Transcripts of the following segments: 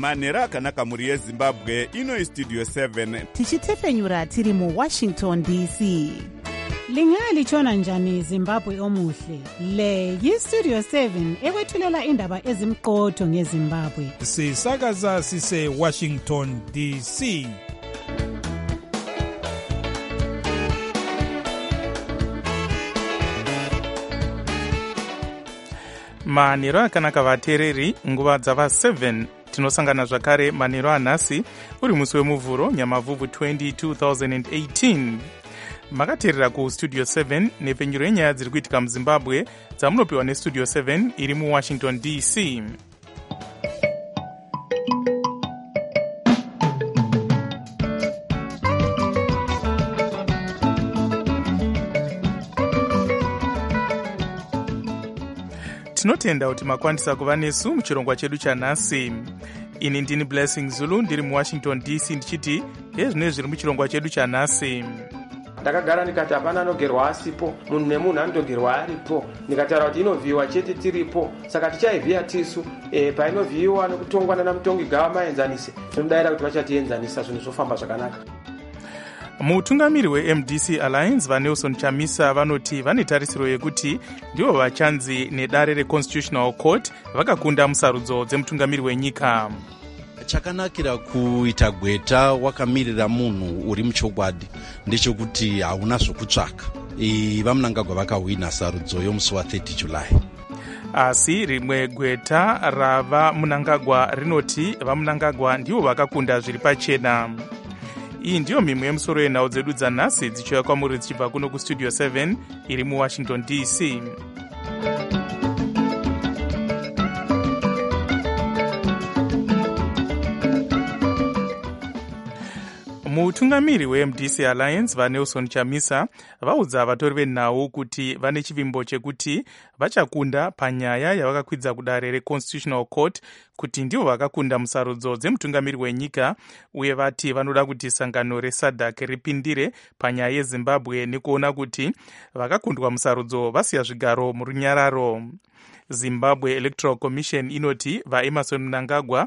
manhero akanaka mhuri yezimbabwe. Ino Studio 7 tichitefenyura tiri mu Washington DC. Lingalitshona njani Zimbabwe omuhle? Le yi-Studio 7 ekwethulela indaba ezimqotho ngeZimbabwe. Sisakaza sise Washington DC. Manhero akanaka vateereri, nguva dzava 7 tinosangana zvakare manhero anhasi uri musi wemuvhuro nyamavhuvhu 2018. Makateerera kuStudio 7 nepfenyuro yenyaya dziri kuitika muZimbabwe dzamunopiwa neStudio 7 iri muWashington DC. Tinotenda kuti makwanisa kuva nesu muchirongwa chedu chanhasi. Ini ndini Blessing Zulu ndiri muWashington DC ndichiti ezvinezvi zviri muchirongwa chedu chanhasi. Ndakagara ndikati hapana anogerwa asipo, munhu nemunhu anotogerwa aripo. Ndikataura kuti inovhiyiwa chete tiripo, saka tichaivhiya tisu. Painovhiyiwa nekutongwa nanamutongi gavamaenzanise, tinodayira kuti vachatienzanisa zvinhu zvofamba zvakanaka. Mutungamiri weMDC Alliance vaNelson Chamisa vanoti vane tarisiro yekuti ndivo vachanzi nedare reConstitutional Court vakakunda musarudzo dzemutungamiri wenyika. Chakanakira kuita gweta wakamirira munhu uri muchokwadi ndechekuti hauna zvokutsvaka. Vamunangagwa vakahwina sarudzo yomusi wa30 July. Asi rimwe gweta rava Munangagwa rinoti vamunangagwa ndivo vakakunda zviri pachena. Iyi ndiyo mimwe yemusoro yenhau dzedu dzanhasi dzichiuya kwamuri dzichibva kuno kuStudio 7 iri muWashington DC. Mutungamiri weMDC Alliance vaNelson Chamisa vaudza vatori venhau kuti vane chivimbo chekuti vachakunda panyaya yavakakwidza kudare reConstitutional Court kuti ndivo vakakunda musarudzo dzemutungamiri wenyika, uye vati vanoda kuti sangano reSADC ripindire panyaya yeZimbabwe nekuona kuti vakakundwa musarudzo vasiya zvigaro murunyararo. Zimbabwe Electoral Commission inoti vaEmerson Mnangagwa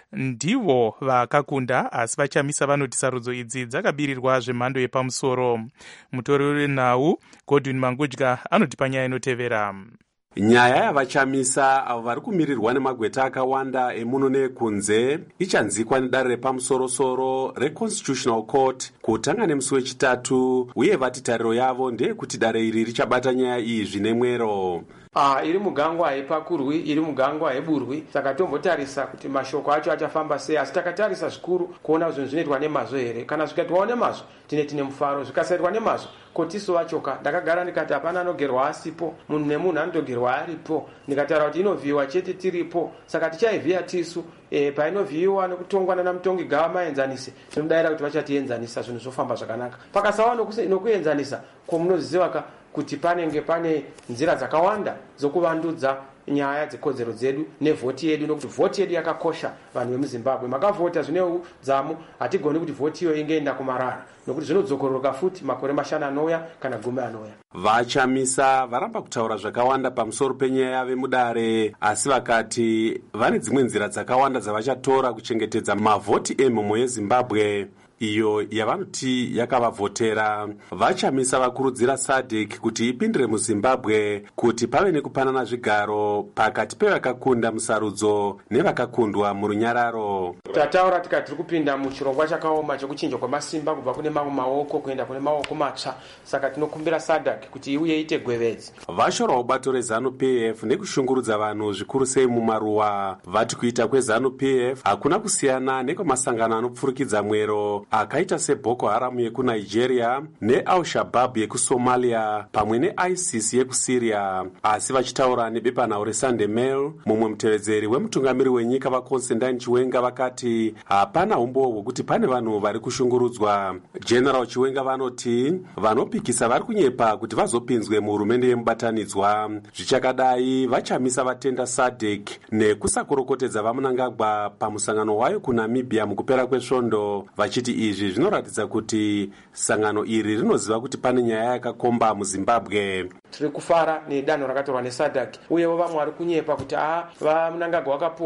ndivo vakakunda, asi vaChamisa vanoti sarudzo idzi dzakabirirwa zvemhando yepamusoro. Mutori wenhau Godwin Mangudya anoti panyaya inotevera. Nyaya yavaChamisa avo vari kumirirwa nemagweta akawanda emuno nekunze ichanzikwa nedare repamusoro-soro reConstitutional Court kutanga nemusi wechitatu, uye vati tariro yavo ndeyekuti dare iri richabata nyaya iyi zvine mwero. Iri mugangwa haipakurwi, iri mugangwa haiburwi, saka tombotarisa kuti mashoko acho achafamba sei, asi takatarisa zvikuru kuona zvinhu zvinoitwa nemazvo here. Kana zvikatwawo nemazvo tine mufaro, zvikasaitwa nemazvo kotiso vachoka. Ndakagara ndikati hapana anogerwa asipo, munhu nemunhu anotogerwa aripo. Ndikataura kuti inovhiyiwa chete tiripo, saka tichaivhiya tisu. Painovhiyiwa nekutongwa nanamutongi gavamaenzanise, tinodayira kuti vachatienzanisa zvinhu zvofamba zvakanaka. Pakasava nokuenzanisa komunoziva kuti panenge pane nzira dzakawanda dzokuvandudza nyaya dzekodzero dzedu nevhoti yedu, nokuti vhoti yedu yakakosha. Vanhu vemuZimbabwe makavhota zvine udzamu, hatigoni kuti vhoti iyo ingeenda kumarara, nokuti zvinodzokororoka futi makore mashanu anouya kana gumi anouya. VaChamisa varamba kutaura zvakawanda pamusoro penyaya yave mudare, asi vakati vane dzimwe nzira dzakawanda dzavachatora kuchengetedza mavhoti emhomho yeZimbabwe iyo yavanoti yakavavhotera. VaChamisa vakurudzira SADC kuti ipindire muZimbabwe kuti pave nekupanana zvigaro pakati pevakakunda musarudzo nevakakundwa murunyararo. Tataura tikati tiri kupinda muchirongwa chakaoma chekuchinjwa kwemasimba kubva kune mamwe maoko kuenda kune maoko matsva, saka tinokumbira SADC kuti iuye ite gwevedzi. Vashorawo bato reZANU-PF nekushungurudza vanhu zvikuru sei mumaruwa. Vati kuita kweZANU-PF hakuna kusiyana nekwemasangano anopfurikidza mwero akaita seBoko Haram yekuNigeria neAl-Shabaab yekuSomalia pamwe neISIS yekuSyria. Asi vachitaura nebepanhau reSunday Mail, mumwe mutevedzeri wemutungamiri wenyika vaConstantine Chiwenga vakati hapana umbo hwekuti pane vanhu vari kushungurudzwa. General Chiwenga vanoti vanopikisa vari kunyepa kuti vazopinzwe muhurumende yemubatanidzwa. Zvichakadai vaChamisa vatenda SADC nekusakorokotedza vaMnangagwa pamusangano wayo kuNamibia mukupera kwesvondo, vachiti izvi zvinoratidza kuti sangano iri rinoziva kuti pane nyaya yakakomba muZimbabwe. Tiri kufara nedanho rakatorwa neSADC, uyewo vamwe vari kunyepa kuti vaMnangagwa wakapuwa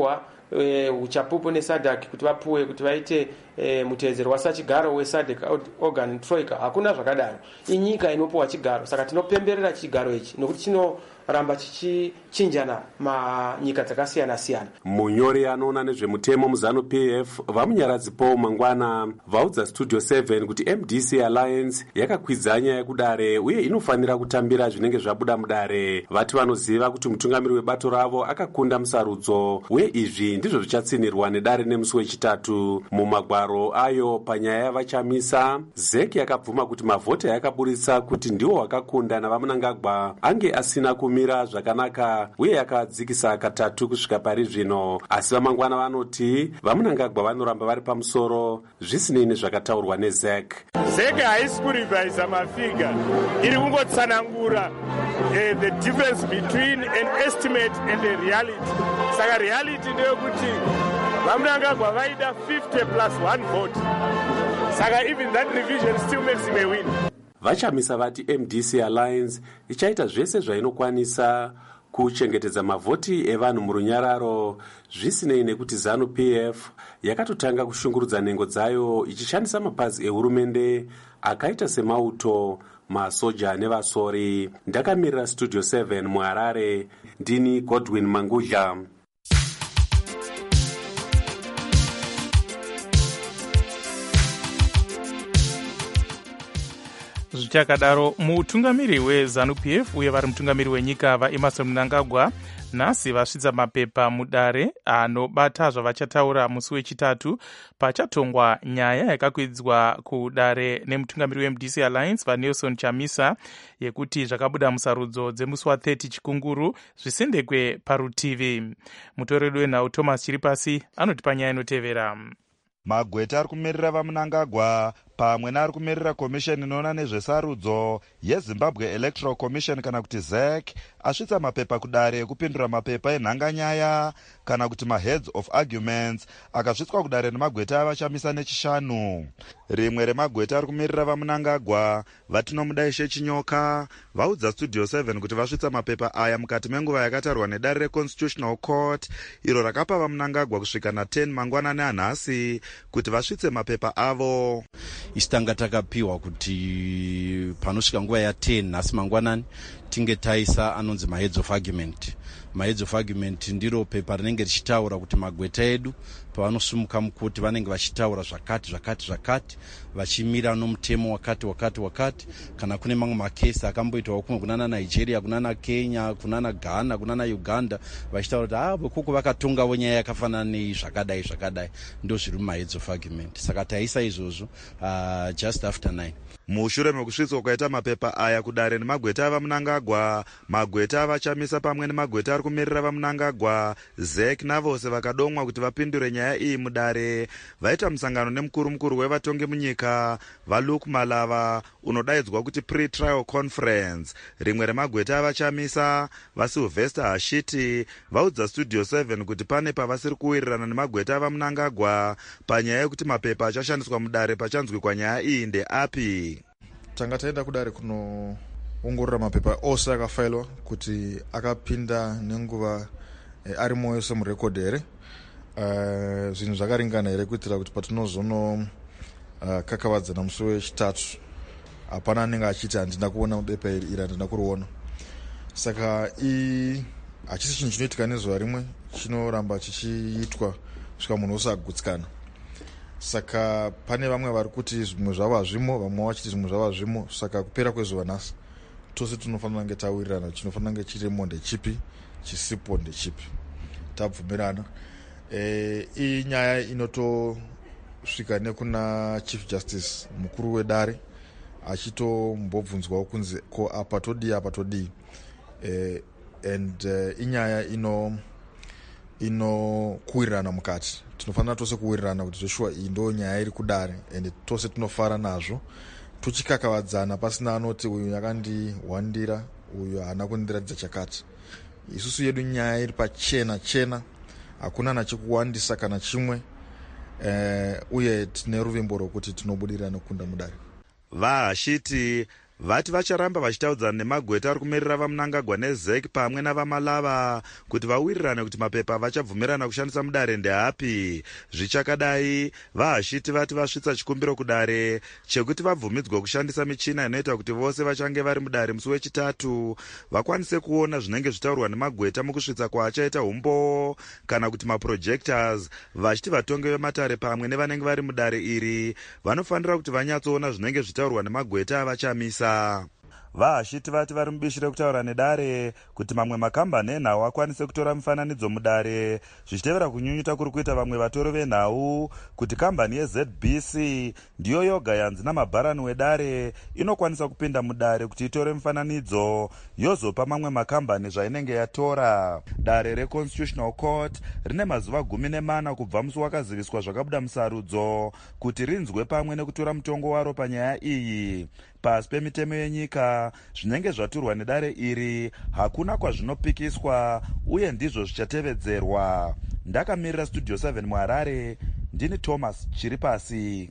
uchapupu nesadhak kuti vapuwe kuti vaite mutedzero wasachigaro wesadhak organ troika. Hakuna zvakadaro. Inyika inopuwa chigaro, saka tinopemberera chigaro ichi nokuti chinoramba chichichinjana manyika dzakasiyana siyana. Munyori anoona nezvemutemo muzanu PF vamunyaradzi Paul Mangwana vaudza Studio 7 kuti MDC Alliance yakakwidza nyaya yekudare uye inofanira kutambira zvinenge zvabuda mudare. Vati vanoziva kuti mutungamiri webato ravo akakunda musarudzo uye izvi ndizvo zvichatsinirwa nedare nemusi wechitatu. Mumagwaro ayo panyaya yavachamisa, ZEC yakabvuma kuti mavhota yakaburitsa kuti ndiwo wakakunda navamunangagwa ange asina kumira zvakanaka uye yakadzikisa katatu kusvika pari zvino. Asi vamangwana vanoti vamunangagwa vanoramba vari pamusoro zvisinei nezvakataurwa neZEC. ZEC haisi kurivhaisa mafiga, iri kungotsanangura the difference between an estimate and a reality. Saka reality ndeyekuti vamunangagwa vaida 50 plus 1 vote. Saka even that revision still makes him a win. Vachamisa vati MDC Alliance ichaita zvese zvainokwanisa kuchengetedza mavhoti evanhu murunyararo, zvisinei nekuti ZANU PF yakatotanga kushungurudza nhengo dzayo ichishandisa mapazi ehurumende akaita semauto, masoja nevasori. Ndakamirira Studio 7 muHarare, ndini Godwin Mangudla. Zvichakadaro, mutungamiri weZANU PF uye vari mutungamiri wenyika vaEmmerson Mnangagwa nhasi vasvitsa mapepa mudare anobata zvavachataura musi wechitatu pachatongwa nyaya yakakwidzwa kudare nemutungamiri weMDC Alliance vaNelson Chamisa yekuti zvakabuda musarudzo dzemusi wa30 Chikunguru zvisendekwe parutivi. Mutoreri wenhau Thomas Chiripasi anotipa nyaya inotevera. Magweta ari kumirira vaMnangagwa pamwe neari kumirira komisheni inoona nezvesarudzo yeZimbabwe Electoral Commission kana kuti ZEC asvitsa mapepa kudare ekupindura mapepa enhanganyaya kana kuti maheads of arguments akasvitswa kudare nemagweta avachamisa nechishanu. Rimwe remagweta ari kumirira vaMnangagwa vatinomudaishe Chinyoka vaudza Studio 7 kuti vasvitsa mapepa aya mukati menguva yakatarwa nedare reConstitutional Court iro rakapa vaMnangagwa kusvika na10 mangwanani anhasi kuti vasvitse mapepa avo. Isitanga takapiwa kuti panosvika nguva ya10 nhasi mangwanani tinge taisa anonzi maheads of argument. Maheads of argument ndiro pepa rinenge richitaura kuti magweta edu pavanosumuka mukuti vanenge vachitaura zvakati vachimira nomutemo wakati kana kune mamwe makesi akamboitwa kumwe kunana Nigeria, kunana Kenya, kunana Ghana, kunana Uganda vachitaura kuti kuko vakatongawo nyaya yakafanana zvakadai ndo zviri mumaheads of argument. Saka taisa izvozvo just after 9. Mushure mekusvitswa kwaita mapepa aya kudare nemagweta avaMnangagwa, magweta avachamisa pamwe nemagweta ari kumirira vaMnangagwa, ZEC navose vakadomwa kuti vapindure nyaya iyi mudare vaita musangano nemukuru wevatongi munyika vaLuke Malava unodaidzwa kuti pre-trial conference. Rimwe remagweta avachamisa vaSylvester Hashiti vaudza Studio 7 kuti pane pavasiri kuwirirana nemagweta avaMnangagwa panyaya yekuti mapepa achashandiswa mudare pachanzwikwa nyaya iyi ndeapi. Tanga taenda kudare kunoongorora mapepa ose akafailwa kuti akapinda nenguva arimo yose murekodhi here, zvinhu zvakaringana here kuitira kuti patinozono kakavadzana musi wechitatu hapana anenge achiti handina kuona bepa iri handina kuriona. Saka hachisi chinhu chinoitika nezuva rimwe, chinoramba chichiitwa kusvika munhu wose agutsikana. Saka pane vamwe vari kuti zvimwe zvavo hazvimo, vamwe vachiti zvimwe zvavo hazvimo. Saka kupera kwezuva nhasi tose tinofanira kunge tawirirana chinofanira kunge chirimo ndechipi, chisipo ndechipi, tabvumirana. Iyi nyaya inotosvika nekuna Chief Justice mukuru wedare achitombobvunzwawo kunzi ko apa todii and inyaya inokuwirirana mukati. Tinofanira tose kuwirirana kuti Joshua iyi ndo nyaya iri kudare and tose tinofara nazvo tuchikakavadzana pasina anoti uyu yakandiwandira uyu haana kundiradza chakati. Isusu yedu nyaya iri pachena, hakuna nachikuwandisa kana chimwe, uye tine ruvimbo rwokuti tinobudirira nokunda mudare. VaHashiti vati vacharamba vachitaudzana nemagweta ari kumerera vamunangagwa nezek pamwe navamalava kuti vawirirane kuti mapepa vachabvumirana kushandisa mudare ndeapi. Zvichakadai, vahashiti vati vasvitsa chikumbiro kudare chekuti vabvumidzwa kushandisa michina inoita kuti vose vachange vari mudare musi wechitatu vakwanise kuona zvinenge zvitaurwa nemagweta mukusvitsa kwaachaita umbo kana kuti maprojectors, vachiti vatongi vematare pamwe nevanenge vari mudare iri vanofanira kuti vanyatsoona zvinenge zvitaurwa nemagweta avachamisa. Vahashiti vati vari mubishi rekutaura nedare kuti mamwe makambani enhau akwanise kutora mifananidzo mudare, zvichitevera kunyunyuta kuri kuita vamwe vatoro venhau kuti kambani yeZBC ndiyo yoga yanzi namabharani wedare inokwanisa kupinda mudare kuti itore mifananidzo yozopa mamwe makambani zvainenge yatora. Dare reConstitutional Court rine mazuva 14 kubva musi wakaziviswa zvakabuda musarudzo kuti rinzwe pamwe nekutora mutongo waro panyaya iyi. Pasi pemitemo yenyika, zvinenge zvaturwa nedare iri hakuna kwazvinopikiswa uye ndizvo zvichatevedzerwa. Ndakamirira Studio 7 muHarare, ndini Thomas Chiripasi.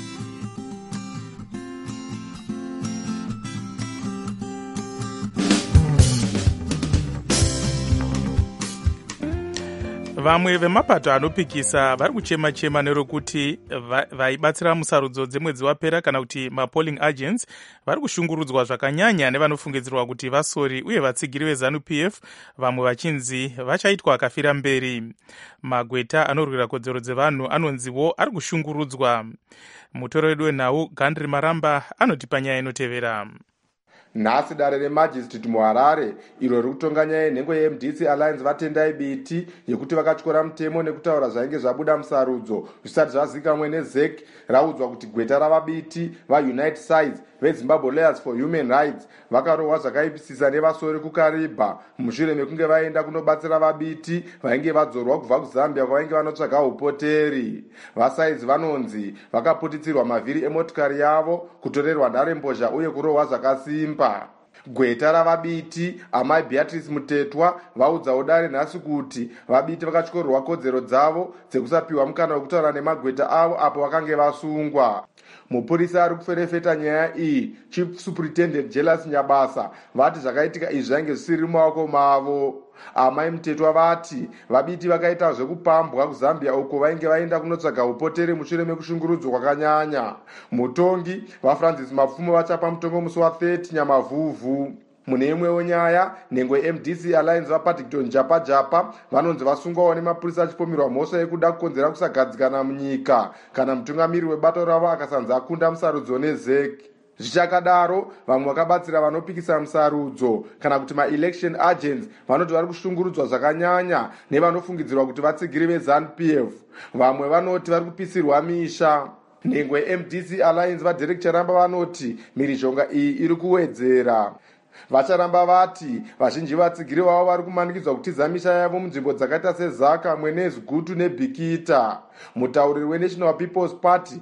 Vamwe vemapato anopikisa vari kuchema-chema nerokuti vaibatsira musarudzo dzemwedzi wapera kana kuti mapolling agents vari kushungurudzwa zvakanyanya nevanofungidzirwa kuti vasori uye vatsigiri veZANU-PF, vamwe vachinzi vachaitwa akafira mberi. Magweta anorwira kodzero dzevanhu anonziwo ari kushungurudzwa. Mutoro wedu wenhau Gandri Maramba anoti panyaya inotevera. Nhasi dare remajistrate muHarare iro riri kutonga nyaya yenhengo yeMDC Alliance vatendai biti yekuti vakatyora mutemo nekutaura zvainge zvabuda musarudzo zvisati zvazikamwe neZEC raudzwa kuti gweta ravabiti vaUnite Sides veZimbabwe Lawyers for Human Rights vakarohwa zvakaipisisa nevasori kuKariba mushure mekunge vaenda kunobatsira vabiti vainge vadzorwa kubva kuZambia kwavainge vanotsvaga upoteri. VaSides vanonzi vakaputitsirwa mavhiri emotikari yavo, kutorerwa nharembozha uye kurohwa zvakasimba. Gweta ravabiti amai Beatrice Mutetwa vaudzawo dare nhasi kuti vabiti vakatyorwa kodzero dzavo dzekusapiwa mukana wekutaura nemagweta avo apo vakange vasungwa. Mupurisa ari kuferefeta nyaya iyi, Chief Superintendent Jealous Nyabasa, vati zvakaitika izvi zvainge zvisiri mumaoko mavo. Amai Mutetwa vati vabiti vakaita zvekupambwa kuZambia uko vainge vaenda kunotsvaga upoteri mushure mekushungurudzwa kwakanyanya. Mutongi vaFrancis Mapfumo vachapa mutongo musi wa30 Nyamavhuvhu. Mune imwewo nyaya, nhengo yeMDC Alliance vaPaddington Japa vanonzi vasungwawo nemapurisa achipomerwa mhosva yekuda kukonzera kusagadzikana munyika kana mutungamiri webato ravo akasanza akunda musarudzo neZEC. Zvichakadaro, vamwe vakabatsira vanopikisa musarudzo kana kuti maelection agents vanoti vari kushungurudzwa zvakanyanya nevanofungidzirwa kuti vatsigiri veZANU-PF. Vamwe vanoti vari kupisirwa misha. Nhengo yeMDC Alliance vaDerek Charamba vanoti mhirizhonga iyi iri kuwedzera. Vacharamba vati vazhinji vatsigiri vavo vari kumanikidzwa kutiza misha yavo munzvimbo dzakaita seZaka, Mwenezi, Gutu neBhikita. Mutauriri weNational People's Party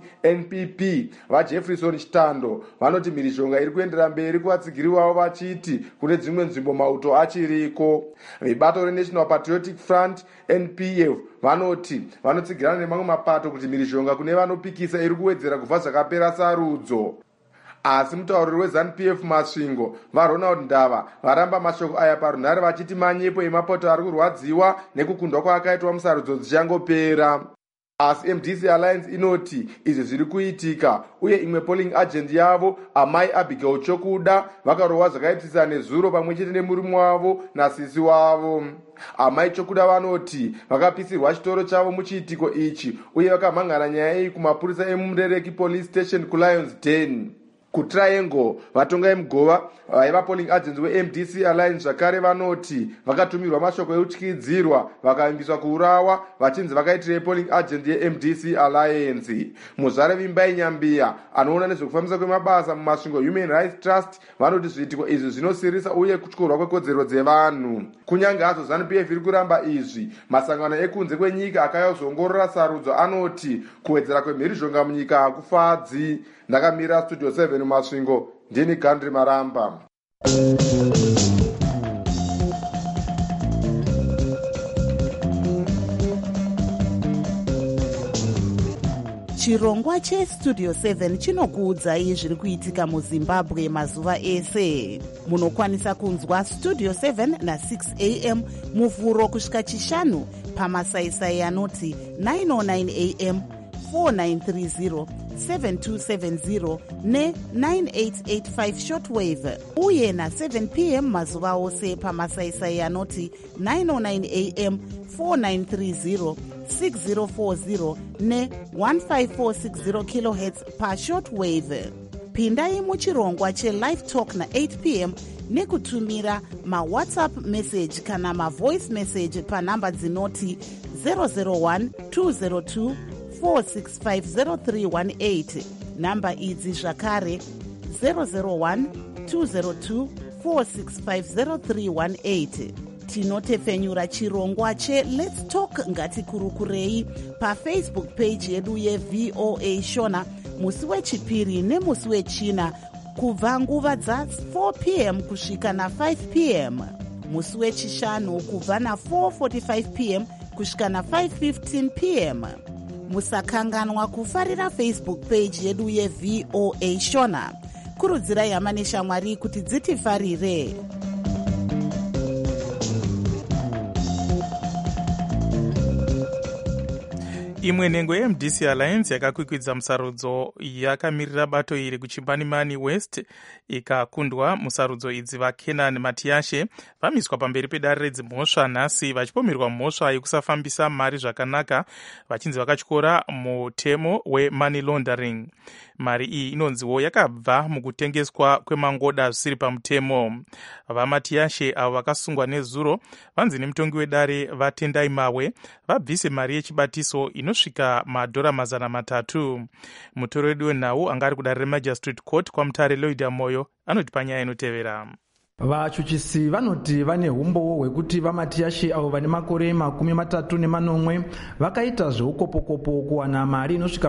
NPP vaJefferson Chitando vanoti mhirizhonga iri kuendera mberi kuvatsigiri vavo vachiti kune dzimwe nzvimbo mauto achiriko. Vebato reNational Patriotic Front NPF vanoti vanotsigirana nemamwe mapato kuti mhirizhonga kune vanopikisa iri kuwedzera kubva zvakapera sarudzo. Asi mutauriri weZANU-PF Masvingo vaRonald Ndava varamba mashoko aya parunhare vachiti manyepo emapato ari kurwadziwa nekukundwa kwaakaitwa musarudzo dzichangopera. Asi MDC Alliance inoti izvi zviri kuitika uye imwe polling agent yavo amai Abigail Chokuda vakarohwa zvakaipisisa nezuro pamwe chete nemurume wavo nasisi wavo. Amai Chokuda vanoti vakapisirwa chitoro chavo muchiitiko ichi uye vakamhangana nyaya iyi kumapurisa emuMurereki Police Station kuLions Den. KuTriangle vatongai mugova vaiva polling agents weMDC Alliance zvakare vanoti vakatumirwa mashoko eutyidzirwa vakaimbiswa kuurawa vachinzi vakaitirei polling agent yeMDC Alliance. Muzvare Vimbai Nyambia anoona nezvekufambisa kwemabasa mumasvingo Human Rights Trust vanoti zviitiko izvi zvinosirisa uye kutyorwa kwekodzero dzevanhu. Kunyange hazvo ZANU-PF iri kuramba izvi, masangano ekunze kwenyika akayozongorora sarudzo anoti kuwedzera kwemhirizhonga munyika hakufadzi. Ndakamira Studio 7 Masvingo, ndini Gandri Maramba. chirongwa chestudio 7 chinokuudzai zviri kuitika muzimbabwe mazuva ese. Munokwanisa kunzwa studio 7 na6 am muvhuro kusvika chishanu pamasaisai anoti 909 am 4930 7270 ne9885 shortwave uye na7 pm mazuva ose pamasaisai anoti 909 am 4930 6040 ne1546 kHz pashortwave. Pindai muchirongwa chelive talk na8 pm nekutumira mawhatsapp message kana mavoice message panhamba dzinoti 001 202 4650318. Namba idzi zvakare 001 202 4650318. Tinotepfenyura chirongwa cheLet's Talk ngatikurukurei pafacebook page yedu yeVOA Shona musi wechipiri nemusi wechina kubva nguva dza4 pm kusvika na5 pm, musi wechishanu kubva na4:45 pm kusvika na5:15 pm. Musakanganwa kufarira Facebook page yedu yeVOA Shona. Kurudzirai hama neshamwari kuti dzitifarire. Imwe nhengo yeMDC Alliance yakakwikwidza musarudzo yakamirira bato iri kuChimanimani West ikakundwa. Musarudzo idzi vaKenan Matiashe vamiswa pamberi pedare redzimhosva nhasi vachipomerwa mhosva yekusafambisa mari zvakanaka vachinzi vakatyora mutemo wemoney laundering. Mari iyi inonziwo yakabva mukutengeswa kwemangoda zvisiri pamutemo. VaMatiashe avo vakasungwa nezuro vanzi nemutongi wedare vaTendai Mawe vabvise mari yechibatiso inosvika $300,000. Mutori wedu wenhau anga ari kudare reMagistrate Court kwaMutare Lloyd Moyo anoti panyaya inotevera. Vachuchisi vanoti vane umbowo hwekuti vaMatiashe avo vane makore 38 vakaita zveukopokopo kuwana mari inosvika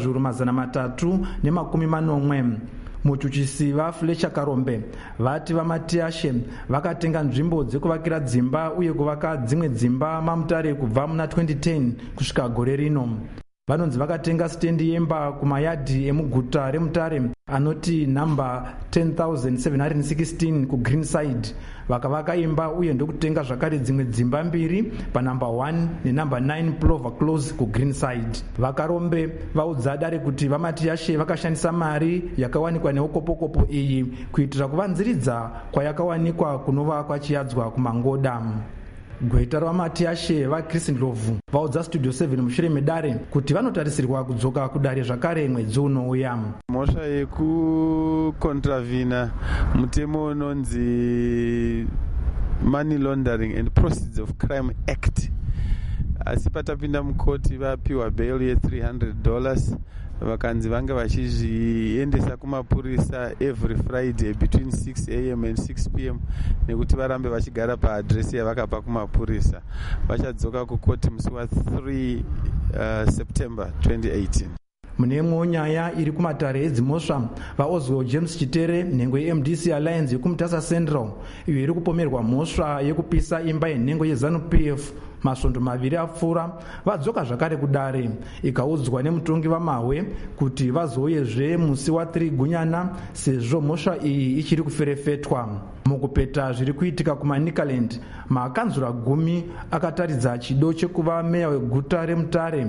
$380,000. Muchuchisi vaFletcher Karombe vati vaMatiashe vakatenga nzvimbo dzekuvakira dzimba uye kuvaka dzimwe dzimba maMutare kubva muna 2010 kusvika gore rino. Vanonzi vakatenga stendi yemba kumayadhi emuguta reMutare anoti namba 10,716 kuGreenside. Vakavaka imba uye ndokutenga zvakare dzimwe dzimba mbiri panamba 1 nenamba 9 Plover Close kuGreenside. Vakarombe vaudza dare kuti vaMatiashe vakashandisa mari yakawanikwa neukopokopo iyi kuitira kuvanziridza kwayakawanikwa kunova kwachiyadzwa kumangoda. Gweta raMatiashe vaChris Ndlovu vaudza Studio 7 mushure medare kuti vanotarisirwa kudzoka kudare zvakare mwedzi unouya. Mhosva yekukontravina mutemo unonzi Money Laundering and Proceeds of Crime Act, asi patapinda mukoti vapiwa bail ye$300 vakanzi vanga vachizviendesa kumapurisa every Friday between 6 am and 6 pm nekuti varambe vachigara paadresi yavakapa kumapurisa. Vachadzoka kukoti musi wa3 September 2018. Mune imwewo nyaya iri kumatare edzimhosva, vaOswald James Chitere nhengo yeMDC Alliance yekumutasa Central iyo iri kupomerwa mhosva yekupisa imba yenhengo yeZANU-PF masvondo 2 apfuura vadzoka zvakare kudare, ikaudzwa nemutongi vaMahwe kuti vazouyezve musi wa3 Gunyana sezvo mhosva iyi ichiri kuferefetwa. Mukupeta zviri kuitika kumaNicaland, makanzura 10 akataridza chido chekuva meya weguta reMutare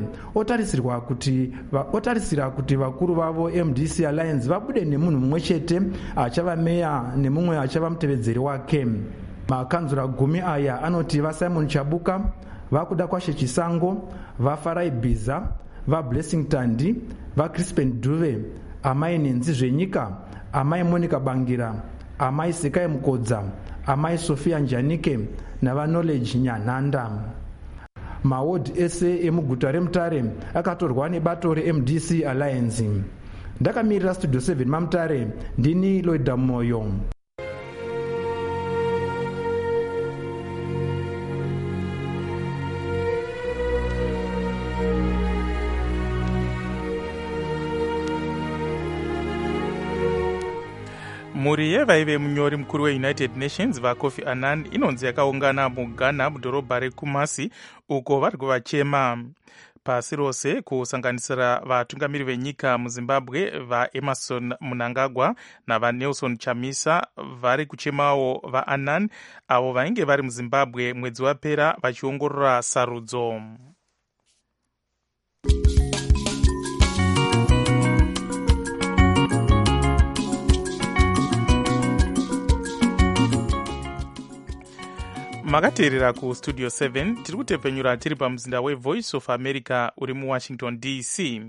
otarisira kuti vakuru vavo MDC Alliance vabude nemunhu mumwe chete achava meya nemumwe achava mutevedzeri wake. Makanzura 10 aya anoti vaSimon Chabuka, vakuda kwashe Chisango, vaFarai Bhiza, vaBlessing Tandi, vaCrispen Duve, amai Nenzi Zvenyika, amai Monica Bangira, amai Sekai Mukodza, amai Sofia Njanike navaKnowledge Nyanhanda. Maward ese emuguta reMutare akatorwa nebato reMDC Alliance. Ndakamirira Studio 7 maMutare, ndini Lloyd Moyo. Mhuri yevaive munyori mukuru weUnited Nations vaKofi Annan inonzi yakaungana muGhana mudhorobha reKumasi uko vari kuvachema. pasi rose kusanganisira vatungamiri venyika muzimbabwe vaEmerson Mnangagwa navaNelson Chamisa vari kuchemawo vaAnnan avo vainge vari muzimbabwe mwedzi wapera vachiongorora sarudzo. makateerera kustudio 7 tiri kutepfenyura tiri pamuzinda wevoice of America uri muWashington DC.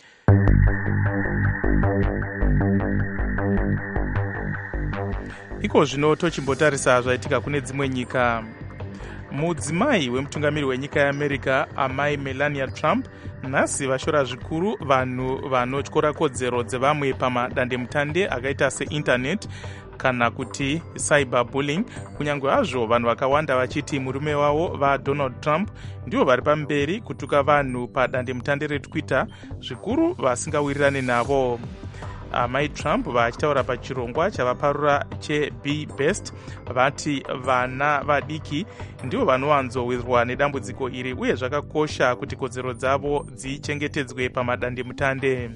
iko zvino tochimbotarisa zvaitika kune dzimwe nyika. mudzimai wemutungamiri wenyika yeAmerica amai Melania Trump nhasi vashora zvikuru vanhu vanotyora kodzero dzevamwe pamadandemutande akaita seinternet kana kuti cyberbullying, kunyange hazvo vanhu vakawanda vachiti murume wavo vaDonald Trump ndivo vari pamberi kutuka vanhu padandemutande reTwitter, zvikuru vasingawirirane navo. amai Trump vachitaura pachirongwa chavaparura cheBe Best vati vana vadiki ndivo vanowanzowirwa nedambudziko iri uye zvakakosha kuti kodzero dzavo dzichengetedzwe pamadandemutande.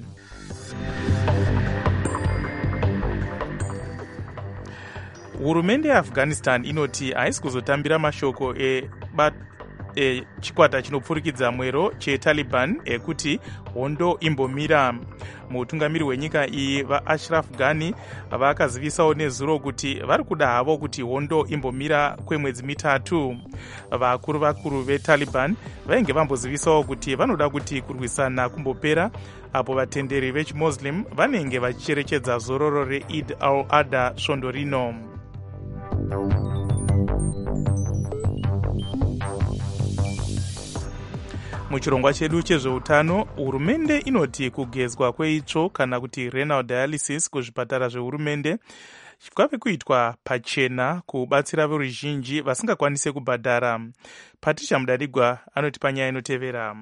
hurumende yeAfghanistan inoti haisi kuzotambira mashoko chikwata chinopfurikidza mwero cheTaliban ekuti hondo imbomira. mutungamiri wenyika iyi vaAshraf Ghani vakazivisawo nezuro kuti vari kuda havo kuti hondo imbomira kwemwedzi mitatu. vakuru veTaliban vainge vambozivisawo kuti vanoda kuti kurwisana kumbopera apo vatenderi vechimuslim vanenge vachicherechedza zororo reId al-Adha svondo rino. muchirongwa chedu chezveutano, hurumende inoti kugezwa kweitsvo kana kuti renal dialysis kuzvipatara zvehurumende kwave kuitwa pachena kubatsira veruzhinji vasingakwanise kubhadhara. Patricia Mudadigwa anoti panyaya inotevera.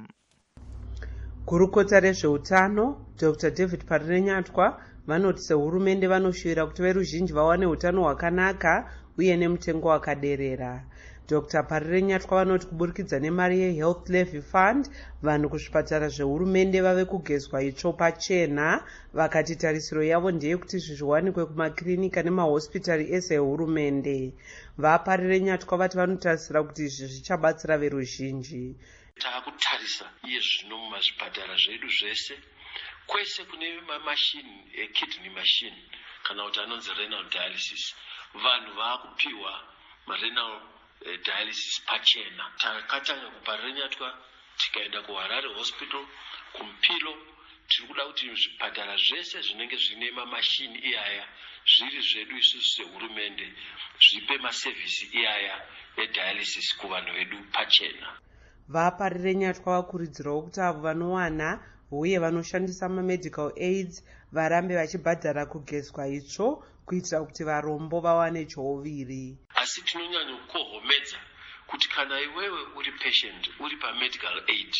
gurukota rezveutano Dr. David Parirenyatwa vanoti sehurumende vanoshuvira kuti veruzhinji vawane utano hwakanaka uye nemutengo wakaderera. Dr. Parirenyatwa vanoti kuburikidza nemari yeHealth Levy Fund vanhu kuzvipatara zvehurumende vave kugezwa itsvo pachena. vakati tarisiro yavo ndeyekuti zviwanikwe kumakirinika nemahospitari ese ehurumende. vaParirenyatwa vati vanotarisira kuti izvi zvichabatsira veruzhinji. taakutarisa iye zvino mumazvipatara zvedu zvese kwese kune mamashini ekidney machine kana kuti anonzi renal dialysis, vanhu vaakupiwa marenal dialysis pachena. takatanga kuParirenyatwa tikaenda kuHarare Hospital, kuMupilo. tiri kuda kuti zvipatara zvese zvinenge zvine mamashini iyaya zviri zvedu isusu sehurumende zvipe masevhisi iyaya edialysis kuvanhu vedu pachena. vaParirenyatwa vakurudzirawo kuti avo vanowana uye vanoshandisa mamedical aids varambe vachibhadhara kugezwa itsvo kuitira kuti varombo vawane chouviri. asi tinonyanya kukohomedza kuti kana iwewe uri patient uri pamedical aid,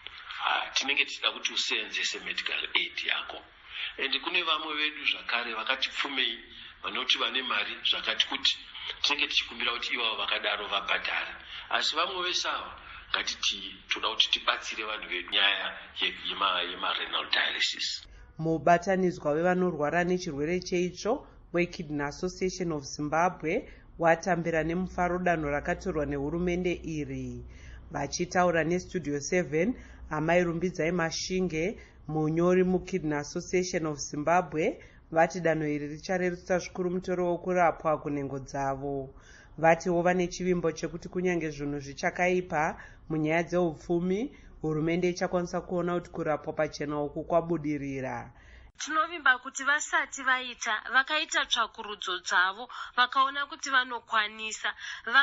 tinenge tichida kuti useenzese medical aid yako. and kune vamwe vedu zvakare vakati pfumei vanoti vane mari zvakati kuti tinenge tichikumbira kuti ivavo vakadaro vabhadhare. asi vamwe vese ava ngatiti toda kuti tibatsire vanhu vedu nyaya yemarenal dialysis. mubatanidzwa wevanorwara nechirwere cheitsvo weKidney Association of Zimbabwe watambira nemufaro danho rakatorwa nehurumende iri. vachitaura nestudio 7, amai Rumbidzai Mashinge, munyori muKidney Association of Zimbabwe, vati danho iri richarerutsa zvikuru mutoro wokurapwa kunhengo dzavo. vatiwo vane chivimbo chekuti kunyange zvinhu zvichakaipa munyaya dzeupfumi, hurumende ichakwanisa kuona kuti kurapwa pachena uku kwabudirira. tinovimba kuti vasati vakaita tsvakurudzo dzavo vakaona kuti vanokwanisa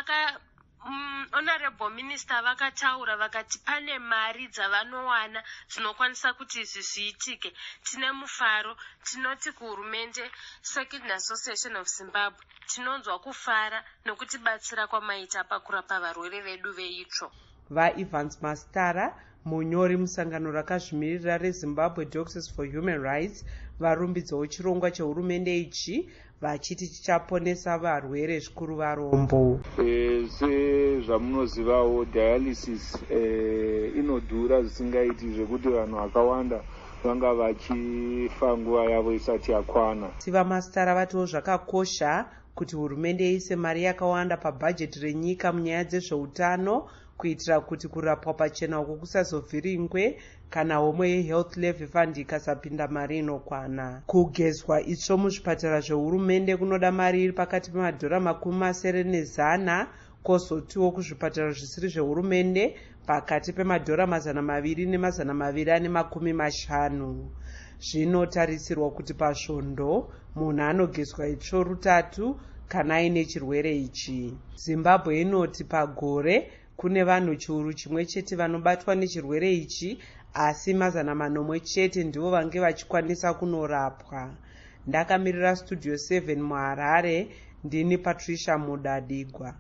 honorable minister vakataura vakati pane mari dzavanowana dzinokwanisa kuti izvi zviitike. tine mufaro, tinoti kuhurumende seKidney Association of Zimbabwe tinonzwa kufara nokutibatsira kwamaita pakurapa varwere vedu veitsvo. vaEvans Mastara, munyori musangano rakazvimirira reZimbabwe Doctors for Human Rights, varumbidzawo chirongwa chehurumende ichi vachiti chichaponesa varwere zvikuru varombo. Sezvamunozivawo dialysis inodhura zvisingaiti zvekuti vanhu vakawanda vanga vachifa nguva yavo isati yakwana. Vamasitara vatiwo zvakakosha kuti hurumende iise mari yakawanda pabhajeti renyika munyaya dzezveutano kuitira kuti kurapwa pachena uko kusazovhiringwe kana homwe yehealth levy fund ikasapinda mari inokwana. Kugezwa itsvo muzvipatara zvehurumende kunoda mari iri pakati pemadhora $900 kozotiwo kuzvipatara zvisiri zvehurumende pakati pemadhora $200 ne $250. Zvinotarisirwa kuti pasvondo munhu anogezwa itsvo 3 kana aine chirwere ichi. Zimbabwe inoti pagore kune vanhu chiuru chimwe chete vanobatwa nechirwere ichi, asi 400 chete ndivo vange vachikwanisa kunorapwa. Ndakamirira Studio 7 muHarare, ndini Patricia Mudadigwa.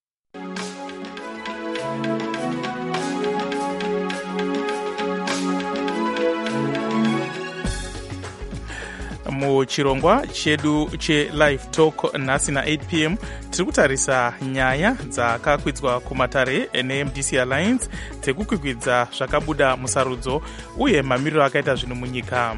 muchirongwa chedu chelive talk nhasi na8 pm tiri kutarisa nyaya dzakakwidzwa kumatare neMDC Alliance dzekukwikwidza zvakabuda musarudzo uye mamiriro akaita zvinhu munyika.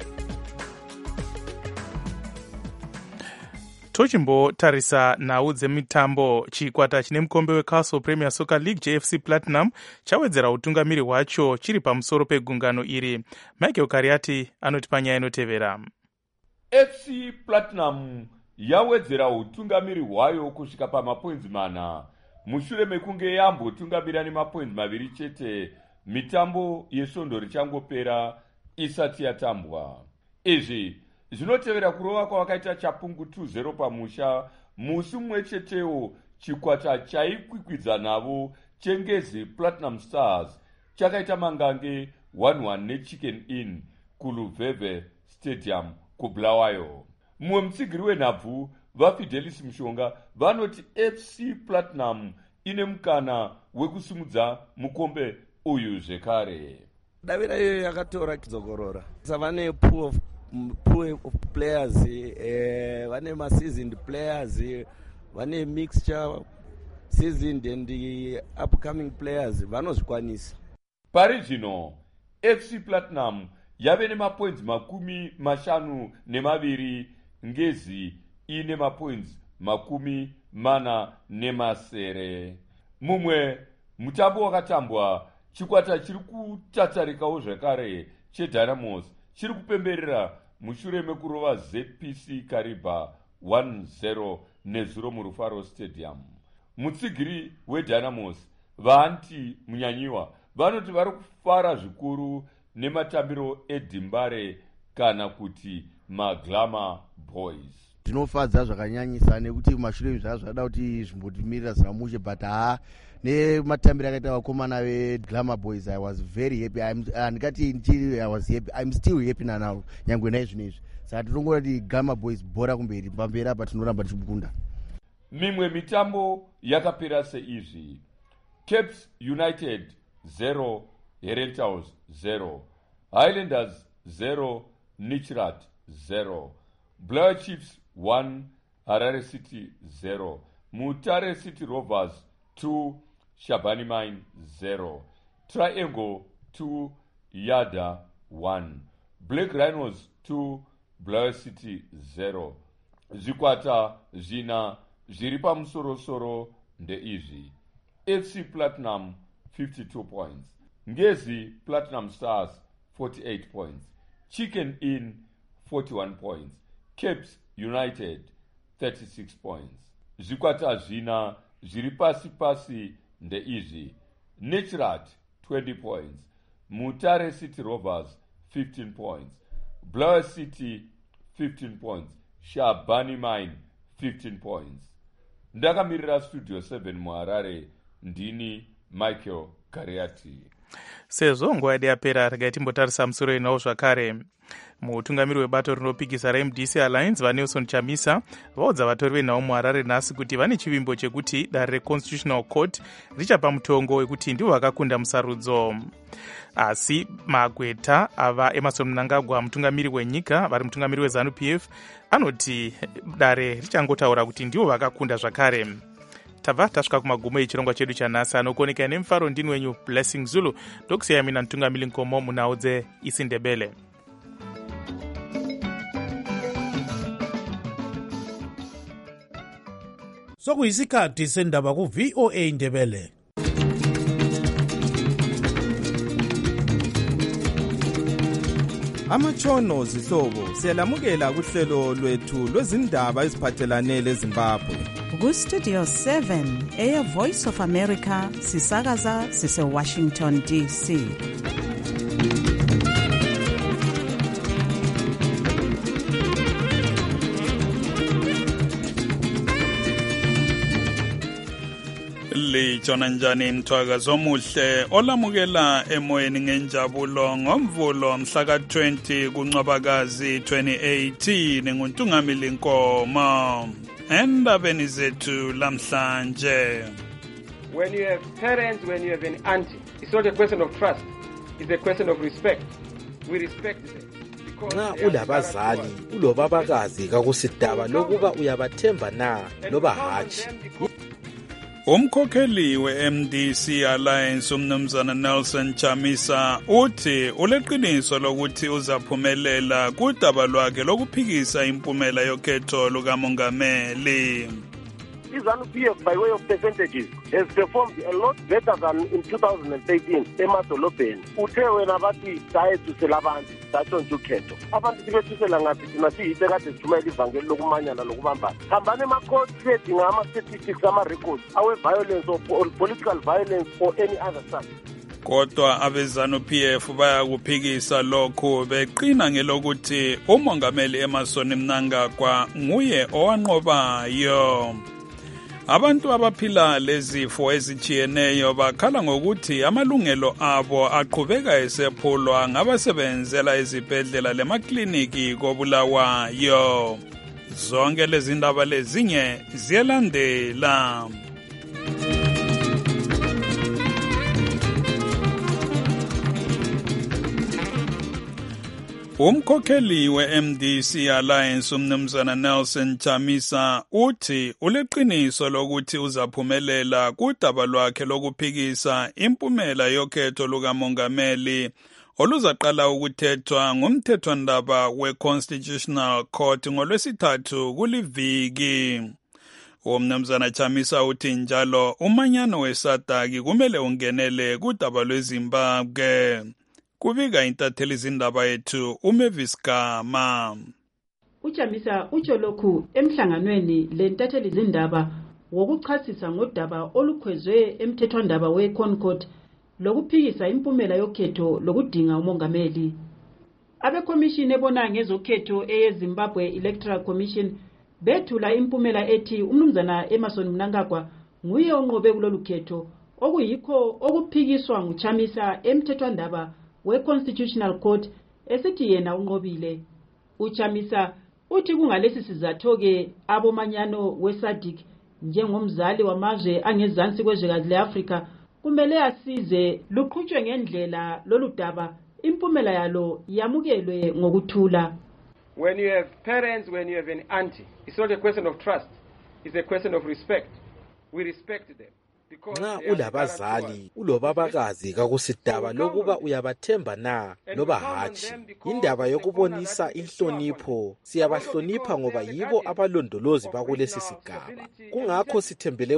tochimbotarisa nhau dzemitambo. chikwata chine mukombe weCastle Premier Soccer League JFC Platinum chawedzera utungamiri hwacho chiri pamusoro pegungano iri. Michael Kariati anoti panyaya inotevera. FC Platinum yawedzera utungamiri hwayo kusvika pamapoinzi 4 mushure mekunge yambotungamira nemapoinzi 2 chete mitambo yesvondo richangopera isati yatambwa. Izvi zvinotevera kurova kwavakaita chapungu 2-0 pamusha musi mumwe chetewo. chikwata chaikwikwidza navo chengezi Platinum Stars chakaita mangange 1-1 neChicken Inn kuLuveve Stadium kuBulawayo. Mumwe mutsigiri wenhabvu vaFidelis Mushonga vanoti FC Platinum ine mukana wekusimudza mukombe uyu zvekare. Davira iyo yakatora kidzokorora. Vane pool of players, vane ma-seasoned players, vane mixture seasoned and upcoming players vanozvikwanisa. Pari zvino FC Platinum yave nemapoints 52 ngezi ine mapoints 47. Mumwe mutambo wakatambwa chikwata chiri kutatarikawo zvekare cheDynamos chiri kupemberera mushure mekurova ZPC Kariba 1-0 nezuro muRufaro Stadium. Mutsigiri weDynamos vaanti munyanyiwa vanoti vari kufara zvikuru nematambiro eDimbare kana kuti maGlamour Boys. Tinofadza zvakanyanyisa nekuti mashure zvada kuti zvimbotimirira zvamushe, but nematambiro akaita vakomana veGlamour Boys I was very happy. Ndikati I was happy. I'm still happy now nyangwe naizvonizvi. Saka tinongora kuti Glamour Boys bhora kumberi pamberi apa tinoramba tichikunda. Mimwe mitambo yakapera seizvi: Caps United 0 Herentals 0, Highlanders 0 Nichirat 0, Blair Chiefs 1 Harare City 0, Mutare City Rovers 2 Shabani Mine 0, Triangle 2 Yada 1, Black Rhinos 2 Blair City 0. Zvikwata zvina zviri pamusorosoro ndeizvi: FC Platinum 52 points, Ngezi Platinum Stars 48 points, Chicken Inn 41 points, Caps United 36 points. Zvikwata zvina zviri pasi ndeizvi: Nichirat 20 points, Mutare City Rovers 15 points, Blair City 15 points, Shabani Mine 15 points. Ndakamirira Studio 7 muHarare, ndini Michael Kariati. sezvo nguva yedu yapera regai timbotarisa musoro inawo zvakare. Mutungamiri webato rinopikisa reMDC Alliance vaNelson Chamisa vaudza vatori venhau muHarare nhasi kuti vane chivimbo chekuti dare reConstitutional Court richapa mutongo wekuti ndivo vakakunda musarudzo. Asi magweta ava Emerson Mnangagwa, mutungamiri wenyika vari mutungamiri weZANU-PF, anoti dare richangotaura kuti ndivo vakakunda zvakare. Tabva tasvika kumagumo echirongwa chedu chanhasi. Anokoneka nemufaro ndini wenyu Blessing Zulu, ndokusiya mina mutungamiri Nkomo munhau dzeIsiNdebele. Sokuyisikhathi sendaba ku-VOA Ndebele. Amatshono zihlobo siyalamukela kuhlelo lwethu lwezindaba eziphathelane leZimbabwe. Ku-Studio 7 Air Voice of America sisakaza sise-Washington DC. Litshona njani mthwakazo omuhle olamukela emoyeni ngenjabulo ngomvulo mhla ka-20 kuNcwabakazi 2018 nguNtungamili Nkomo. Endabeni zethu lamhlanje. When you have parents, when you have an auntie, it's not a question of trust, it's a question of respect. We respect them. Nxa ulabazali ulobabakazi kakusidaba lokuba uyabathemba na loba hatshi. Umkhokheli we-MDC Alliance umnumzana Nelson Chamisa uthi uleqiniso lokuthi uzaphumelela kudaba lwakhe lokuphikisa impumela yokhetho lukamongameli. iZANU-PF, by way of percentages, has performed a lot better than in 2013 emadolobheni. Uthe wena bathi sayethusela abantu satsho ukhetho. Abantu sibethusela ngathi thina siyithe kade sithumela ivangeli lokumanyana lokubambana. Hambani ema-court sedinga ama-statistics, ama-records awe-violence or political violence or any other such. Kodwa abeZANU-PF bayakuphikisa lokhu beqina ngelokuthi umongameli Emerson Mnangagwa nguye owanqobayo. Abantu abaphila lezifo ezijiyeneyo bakhala ngokuthi amalungelo abo aqhubeka esephulwa ngabasebenzela ezibhedlela lemakliniki koBulawayo. Zonke lezi ndaba lezinye ziyalandela. Umkhokheli we-MDC Alliance umnumzana Nelson Chamisa uthi uleqiniso lokuthi uzaphumelela kudaba lwakhe lokuphikisa impumela yokhetho lukamongameli oluzaqala ukuthethwa ngumthethwandaba we-Constitutional Court ngolwesithathu kuliviki. Umnumzana Chamisa uthi njalo umanyano weSADC kumele ungenele kudaba lweZimbabwe. Kubika intatheli zindaba yethu uMavis Gama. uChamisa utsho lokhu emhlanganweni lentatheli zindaba wokuchasisa ngodaba olukhwezwe emthethwandaba weConcord lokuphikisa impumela yokhetho lokudinga umongameli. Abekhomishini ebona ngezokhetho eyeZimbabwe Electoral Commission bethula impumela ethi umnumzana Emerson Mnangagwa nguye onqobe kulolu khetho, okuyikho okuphikiswa nguChamisa emthethwandaba we-Constitutional Court esithi yena unqobile. uChamisa uthi kungalesi sizatho-ke abomanyano weSADC njengomzali wamazwe angezansi kwezwekazi le-Afrika kumele asize luqhutshwe ngendlela lolu daba impumela yalo yamukelwe ngokuthula. When you have parents, when you have an auntie, it's not a question of trust, it's a question of respect. We respect them. Nxa ulabazali ulobabakazi kakusidaba lokuba uyabathemba na loba hatshi. Indaba yokubonisa inhlonipho, siyabahlonipha ngoba yibo abalondolozi bakulesi sigaba. Kungakho sithembele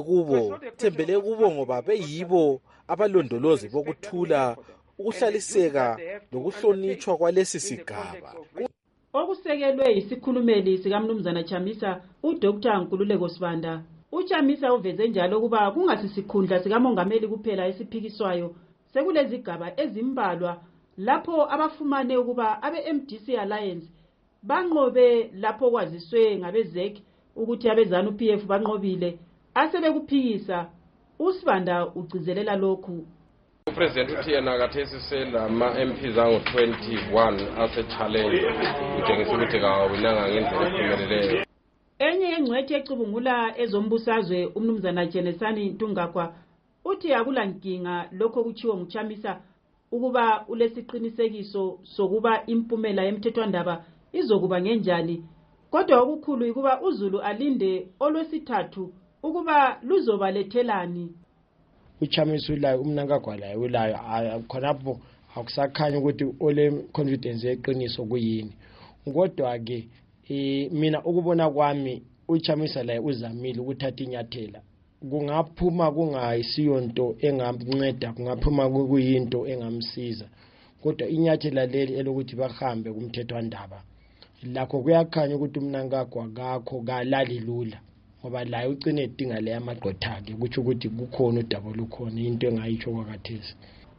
kubo ngoba beyibo abalondolozi bokuthula, ukuhlaliseka nokuhlonitshwa kwalesi sigaba. Okusekelwe isikhulumeli sikamnumzana Chamisa uDr Nkululeko Sibanda. uChamisa uveze njalo kuba kungasisikhundla sikamongameli kuphela esiphikiswayo, sekulezigaba ezimbalwa lapho abafumane ukuba abe-MDC Alliance banqobe lapho kwaziswe ngabeZEC ukuthi abeZANU-PF banqobile asebekuphikisa. uSibanda ugcizelela lokhu. upresident uthi yena kathesi selama-MPs angu-21 ase-challenge kutshengisa ukuthi kawinanga ngendlela ephumeleleyo. Enye yengcwethi ecubungula ezombusazwe umnumzana Jenesani Ntungagwa uthi akula nkinga lokho kuchiwo nguChamisa ukuba ulesiqinisekiso sokuba impumela yemthethwandaba izokuba ngenjani, kodwa okukhulu ukuba uZulu alinde olwesithathu ukuba luzobalethelani. uChamisa ulayo umnankagwa layo ulayo khonapho akusakhanya ukuthi ole confidence yeqiniso kuyini, kodwa ke mina ukubona kwami uChamisa laye uzamile ukuthatha inyathela. Kungaphuma kungayisiyo into engamnceda, kungaphuma kuyinto engamsiza, kodwa inyathela leli elokuthi bahambe kumthethwandaba lakho kuyakhanya ukuthi umnankagwa kakho kalali lula, ngoba laye ugcine edinga le amagqothake kuthi ukuthi kukhona udaba lukhona into engayitsho kwakathesi.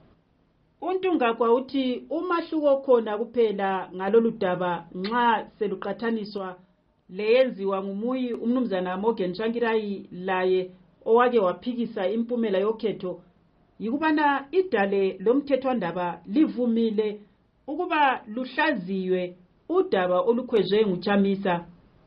uNtungagwa uthi umahluko khona kuphela ngalolu daba nxa seluqathaniswa leyenziwa ngumuyi umnumzana Morgan Tsvangirai laye owake waphikisa impumela yokhetho yikubana idale lomthethwandaba livumile ukuba luhlaziwe udaba olukhwezwe nguChamisa.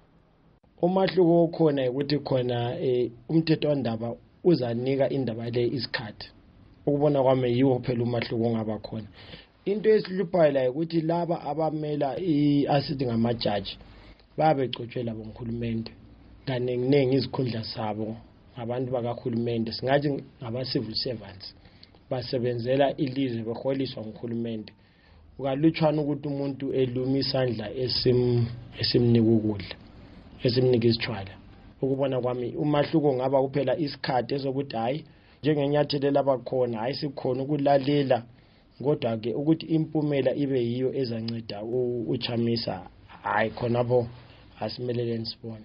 Umahluko khona ukuthi khona umthethwandaba uzanika indaba le isikhathi. Ukubona kwami yiwo phela umahluko ongaba khona. Into esihluphayo la ukuthi laba abamela asithi ngamajaji babegcotshela bonkhulumende kanenginengi izikhundla sabo abantu bakahulumende, singathi ngaba-civil servants basebenzela ilizwe beholiswa nguhulumende. Ukalutshwana ukuthi umuntu eluma isandla esimnika ukudla, esimnika isitshwala. Ukubona kwami umahluko ngaba kuphela isikhathi esokuthi hayi njengenyathelo labakhona hayi sikhona ukulalela, kodwa ke ukuthi impumela ibe yiyo ezanceda uChamisa hayi khonapho asimelele sibone.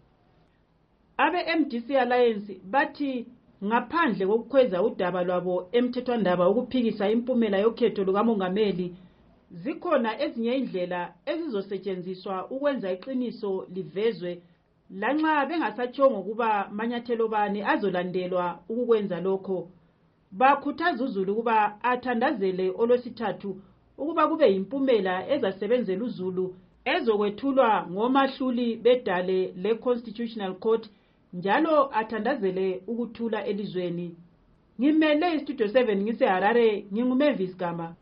Abe-MDC Alliance bathi ngaphandle kokukhweza udaba lwabo emthethwandaba ukuphikisa impumela yokhetho lukamongameli, zikhona ezinye indlela ezizosetshenziswa ukwenza iqiniso livezwe lanxa bengasatshongo ukuba manyathelo bani azolandelwa ukukwenza lokho. Bakhuthaza uZulu ukuba athandazele olwesithathu ukuba kube yimpumela ezasebenzela uZulu ezokwethulwa ngomahluli bedale le-Constitutional Court, njalo athandazele ukuthula elizweni. Ngimele iStudio 7 ngiseHarare, nginguMavis Gama.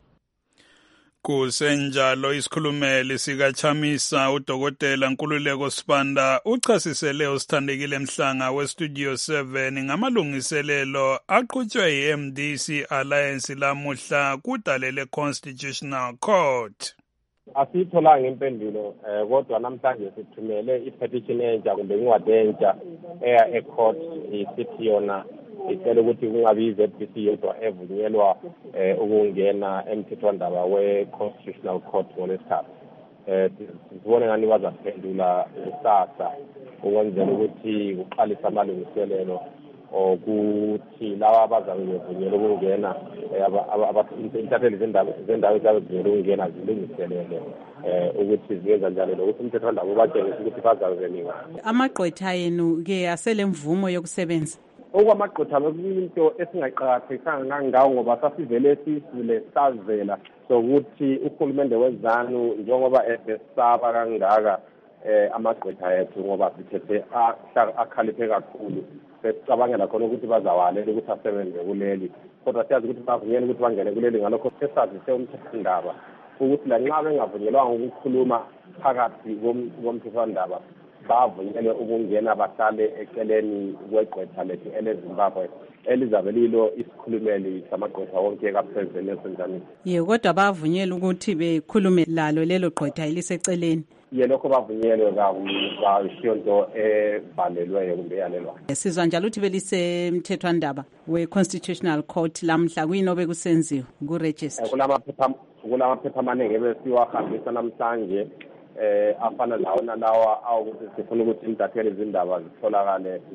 Kusenjalo isikhulumeli sikaChamisa uDokotela Nkululeko Sibanda uchasisele usithandekile Mhlanga weStudio 7 ngamalungiselelo aqhutshwe yiMDC Alliance lamuhla kudale le-Constitutional Court. Asitholanga impendulo kodwa namhlanje sithumele ipetition entsha kumbe incwadi entsha eya ecourt isithi yona icela ukuthi kungabi iZBC yodwa evunyelwa ukungena emthethwandaba we-Constitutional Court ngolwesithathu. Sibone ngani bazaphendula kusasa ukwenzela ukuthi kuqalisa amalungiselelo ukuthi laba abazavunyelwa ukungena intatheli zendawo ezavunyelwa ukungena zilungiselele ukuthi ziyenza njalo nokuthi umthethwandaba ubatshengisa ukuthi bazazeniwa. Amagqwetha yenu-ke asele mvumo yokusebenza? Okwamagqwetha bekuyinto esingaqakathekanga kangawo ngoba sasivele sivule sazela sokuthi uhulumende wezanu njengoba esesaba kangaka amagqwetha ethu ngoba sithethe akhaliphe kakhulu, sesicabangela khona ukuthi bazawalela ukuthi asebenze kuleli, kodwa siyazi ukuthi bavunyelwe ukuthi bangene kuleli. Ngalokho sesazise umthethwandaba ukuthi lanxa bengavunyelwanga ukukhuluma phakathi komthethwandaba bavunyelwe ukungena bahlale eceleni kwegqwetha lethu eleZimbabwe elizabe lilo isikhulumeli samagqwetha wonke kaPresident Nelson Chamisa. Ye, kodwa bavunyelwe ukuthi bekhulume lalo lelo gqwetha eliseceleni? Ye, lokho bavunyelwe kashiyo nto evalelweyo kumbe eyalelwayo. Sizwa njalo ukuthi belisemthethwandaba we-Constitutional Court lamhla kuyini obekusenziwa kuregister? Kulamaphepha amaningi ebesiwahambisa namhlanje afana lawo nalawa awukuthi sifuna ukuthi intatheli izindaba zitholakale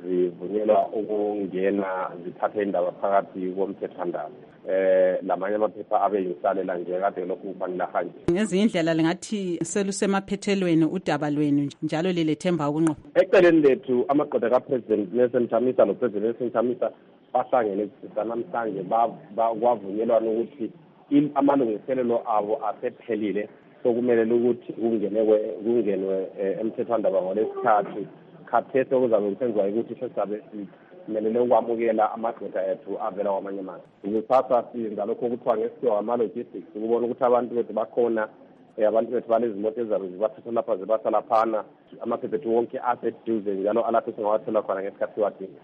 zivunyelwa ukungena zithathe indaba phakathi komthethwandaba. Lamanye amaphepha abe yinsalela nje kade lokhu kufanele ahanje. Ngezinye indlela lingathi selusemaphethelweni udaba lwenu njalo lilethemba ukunqoba. Eceleni lethu amaqoqo kaPresident Nelson Chamisa noPresident Nelson Chamisa bahlangene namhlanje kwavunyelwana ukuthi amalungiselelo abo asephelile sokumele ukuthi kungenwe emthethwandaba ngolesithathu khathesi okuzabe kusenziwa ukuthi sesabe simelele ukwamukela amadoda ethu avela kwamanye amazwe. Ukuthatha singalokho okuthiwa ngesikhiwa ama-logistics ukubona ukuthi abantu bethu bakhona abantu bethu balezimoto ezabe zibathatha lapha zibasa laphana amaphepha ethu wonke aseduze njalo alapho singawathola khona ngesikhathi siwadinga.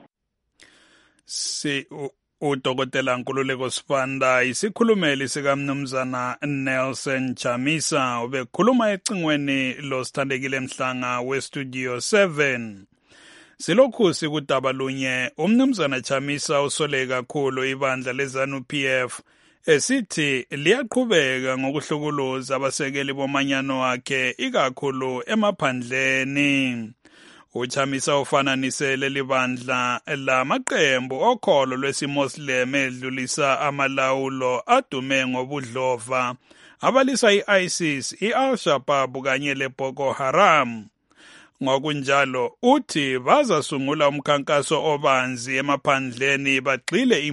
Udokotela Nkululeko Sibanda isikhulumeli sikaMnumzana Nelson Chamisa ubekhuluma ecingweni losithandekile Mhlanga weStudio 7. Silokhu sikudaba lunye uMnumzana Chamisa usole kakhulu ibandla leZANU-PF esithi liyaqhubeka ngokuhlukuluza abasekeli bomanyano wakhe ikakhulu emaphandleni. Uchamisa ufananise leli bandla lamaqembu okholo lwesiMuslim edlulisa amalawulo adume ngobudlova abalisa i-ISIS, i-Al-Shabaab kanye le-Boko Haram. Ngokunjalo uthi bazasungula umkhankaso obanzi emaphandleni bagxile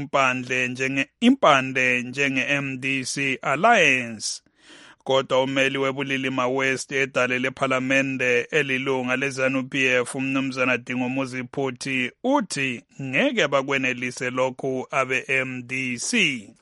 impande njenge-MDC Alliance. Kodwa umeli webulilima West edale lephalamende elilunga leZANU-PF uMnumzana Dingomuzi Phuthi uthi ngeke bakwenelise lokhu abe-MDC.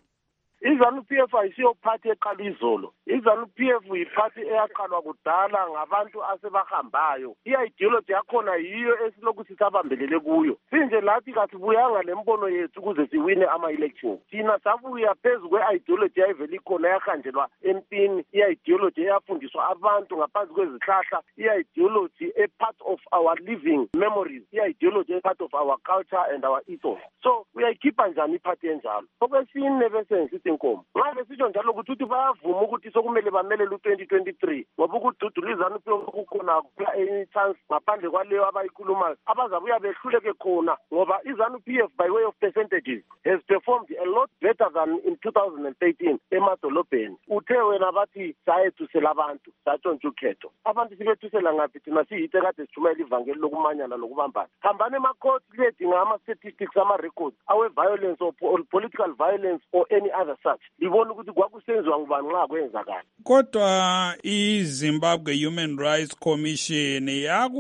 iZANU-PF ayisiyo phathi eqala izolo. iZANU-PF yiphathi eyaqalwa kudala ngabantu asebahambayo. I-ideology yakhona yiyo esilokhu sisabambelele kuyo. Sinje lathi kasibuyanga lembono yethu ukuze siwine ama-elections. Thina sabuya phezu kwe-ideology yayivele ikhona yahanjelwa empini, i-ideology eyafundiswa abantu ngaphansi kwezihlahla, i-ideology a-part of our living memories, i-ideology a-part of our culture and our ethos. So uyayikhipha njani iphathi enjalo? Okwesine bese sithi inkomo. Ngabe sisho njalo ukuthi bayavuma ukuthi sokumele bamelele u-2023 ngoba ukududula iZANU-PF kukhona kula any chance ngaphandle kwaleyo abayikhulumayo abazabuya behluleke khona ngoba iZANU-PF by way of percentages has performed a lot better than in 2013 emadolobheni. Uthe wena bathi sayethusela abantu satshontsha ukhetho. Abantu sibethusela ngaphi thina siyithe kade sijumela ivangeli lokumanyana lokubambana. Hambani emacourt ledinga ama-statistics ama-records awe-violence or political violence or any other such. Libona ukuthi kwakusenziwa ngubani nxa kwenzakala. Kodwa iZimbabwe Human Rights Commission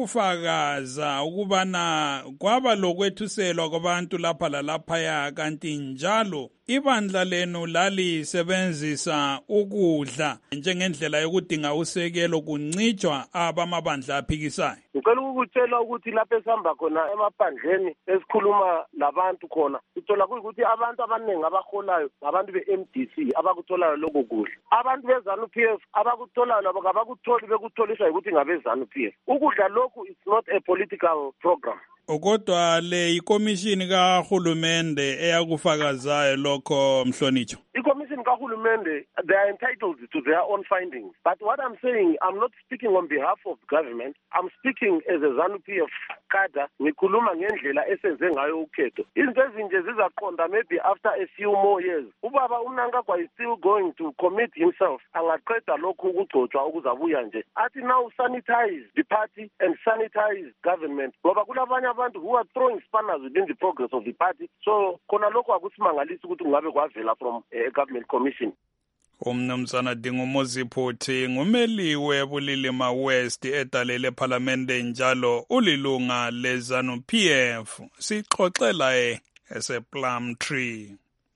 yakufakaza ukubana kwaba lokwethuselwa kwabantu lapha lalaphaya kanti njalo ibandla lenu lalisebenzisa ukudla njengendlela yokudinga usekelo kuncitshwa abamabandla aphikisayo. Ngicela ukutshela ukuthi lapho esihamba khona emaphandleni esikhuluma labantu khona uthola ukuthi abantu abaningi abaholayo ngabantu be-MDC abakutholayo lokho kudla. Abantu beZANU-PF abakutholayo abakutholi bekutholiswa ukuthi ngabeZANU-PF. Ukudla lokhu is not a political program. Kodwa le ikomishini kahulumende eyakufakazayo lokho Mhlonitsho. Ikomishini kahulumende, they are entitled to their own findings. But what I'm saying, I'm not speaking on behalf of the government. I'm speaking as a ZANU-PF cadre. Ngikhuluma ngendlela esenze ngayo ukhetho. Izinto ezinje zizaqonda maybe after a few more years. Ubaba uMnangagwa is still going to commit himself. Angaqeda lokhu ukugcotshwa okuzabuya nje. Athi now sanitize the party and sanitize government. Ngoba kulabanye abantu who are throwing spanners within the progress of the party. So khona lokho akusimangalisi ukuthi kungabe kwavela from a government commission. Umnumzana Dingomuzi Phuthi ngumeli webulilima West edalele parliamente njalo ulilunga leZANU-PF. Sixoxela ese Plum Tree.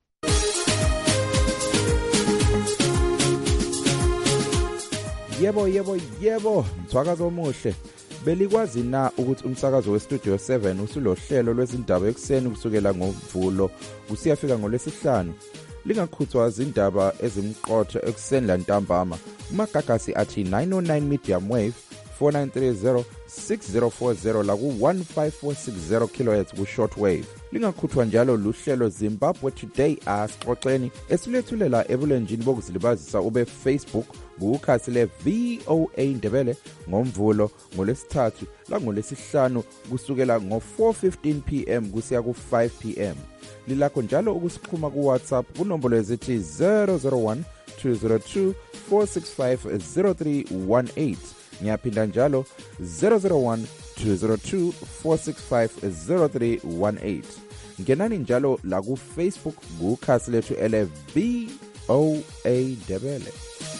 Yebo, mthwakazo omuhle. Belikwazi na ukuthi umsakazo weStudio 7 usulohlelo lwezindaba ekseni kusukela ngoMvulo kusiyafika ngoLwesihlanu. Lingakhuthwa izindaba ezimqotho ekseni lantambama. Umagagasi athi 909 medium wave 4930-6040 la ku-15460 kHz ku-shortwave. Lingakhuthwa njalo luhlelo Zimbabwe Today asixoxeni esilethulela ebulenjini bokuzilibazisa ube Facebook kukhasi le VOA Ndebele ngomvulo ngolesithathu la ngolesihlanu kusukela ngo-4:15 PM kusiya ku-5 PM. Lilakho njalo ukusixhuma ku-WhatsApp kunombolo ezithi 001 202 465 0318. Ngiyaphinda njalo 001 202 465 0318. Ngenani njalo la ku Facebook kukhasi lethu ele VOA Ndebele.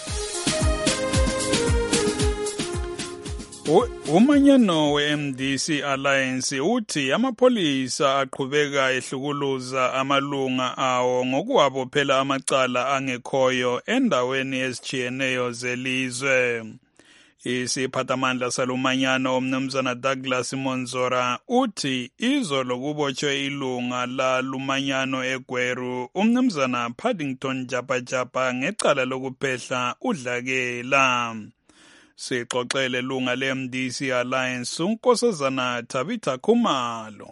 Umanyano we-MDC Alliance uthi amapholisa aqhubeka ehlukuluza amalunga awo ngokuwabophela amacala angekhoyo endaweni ezitshiyeneyo zelizwe. Isiphathamandla salumanyano umnumzana Douglas Monzora uthi izolo kubotshwe ilunga la lumanyano eGweru umnumzana Paddington Japajapa ngecala lokuphehla udlakela. Sixoxele lunga le-MDC Alliance uNkosazana Tabitha Khumalo.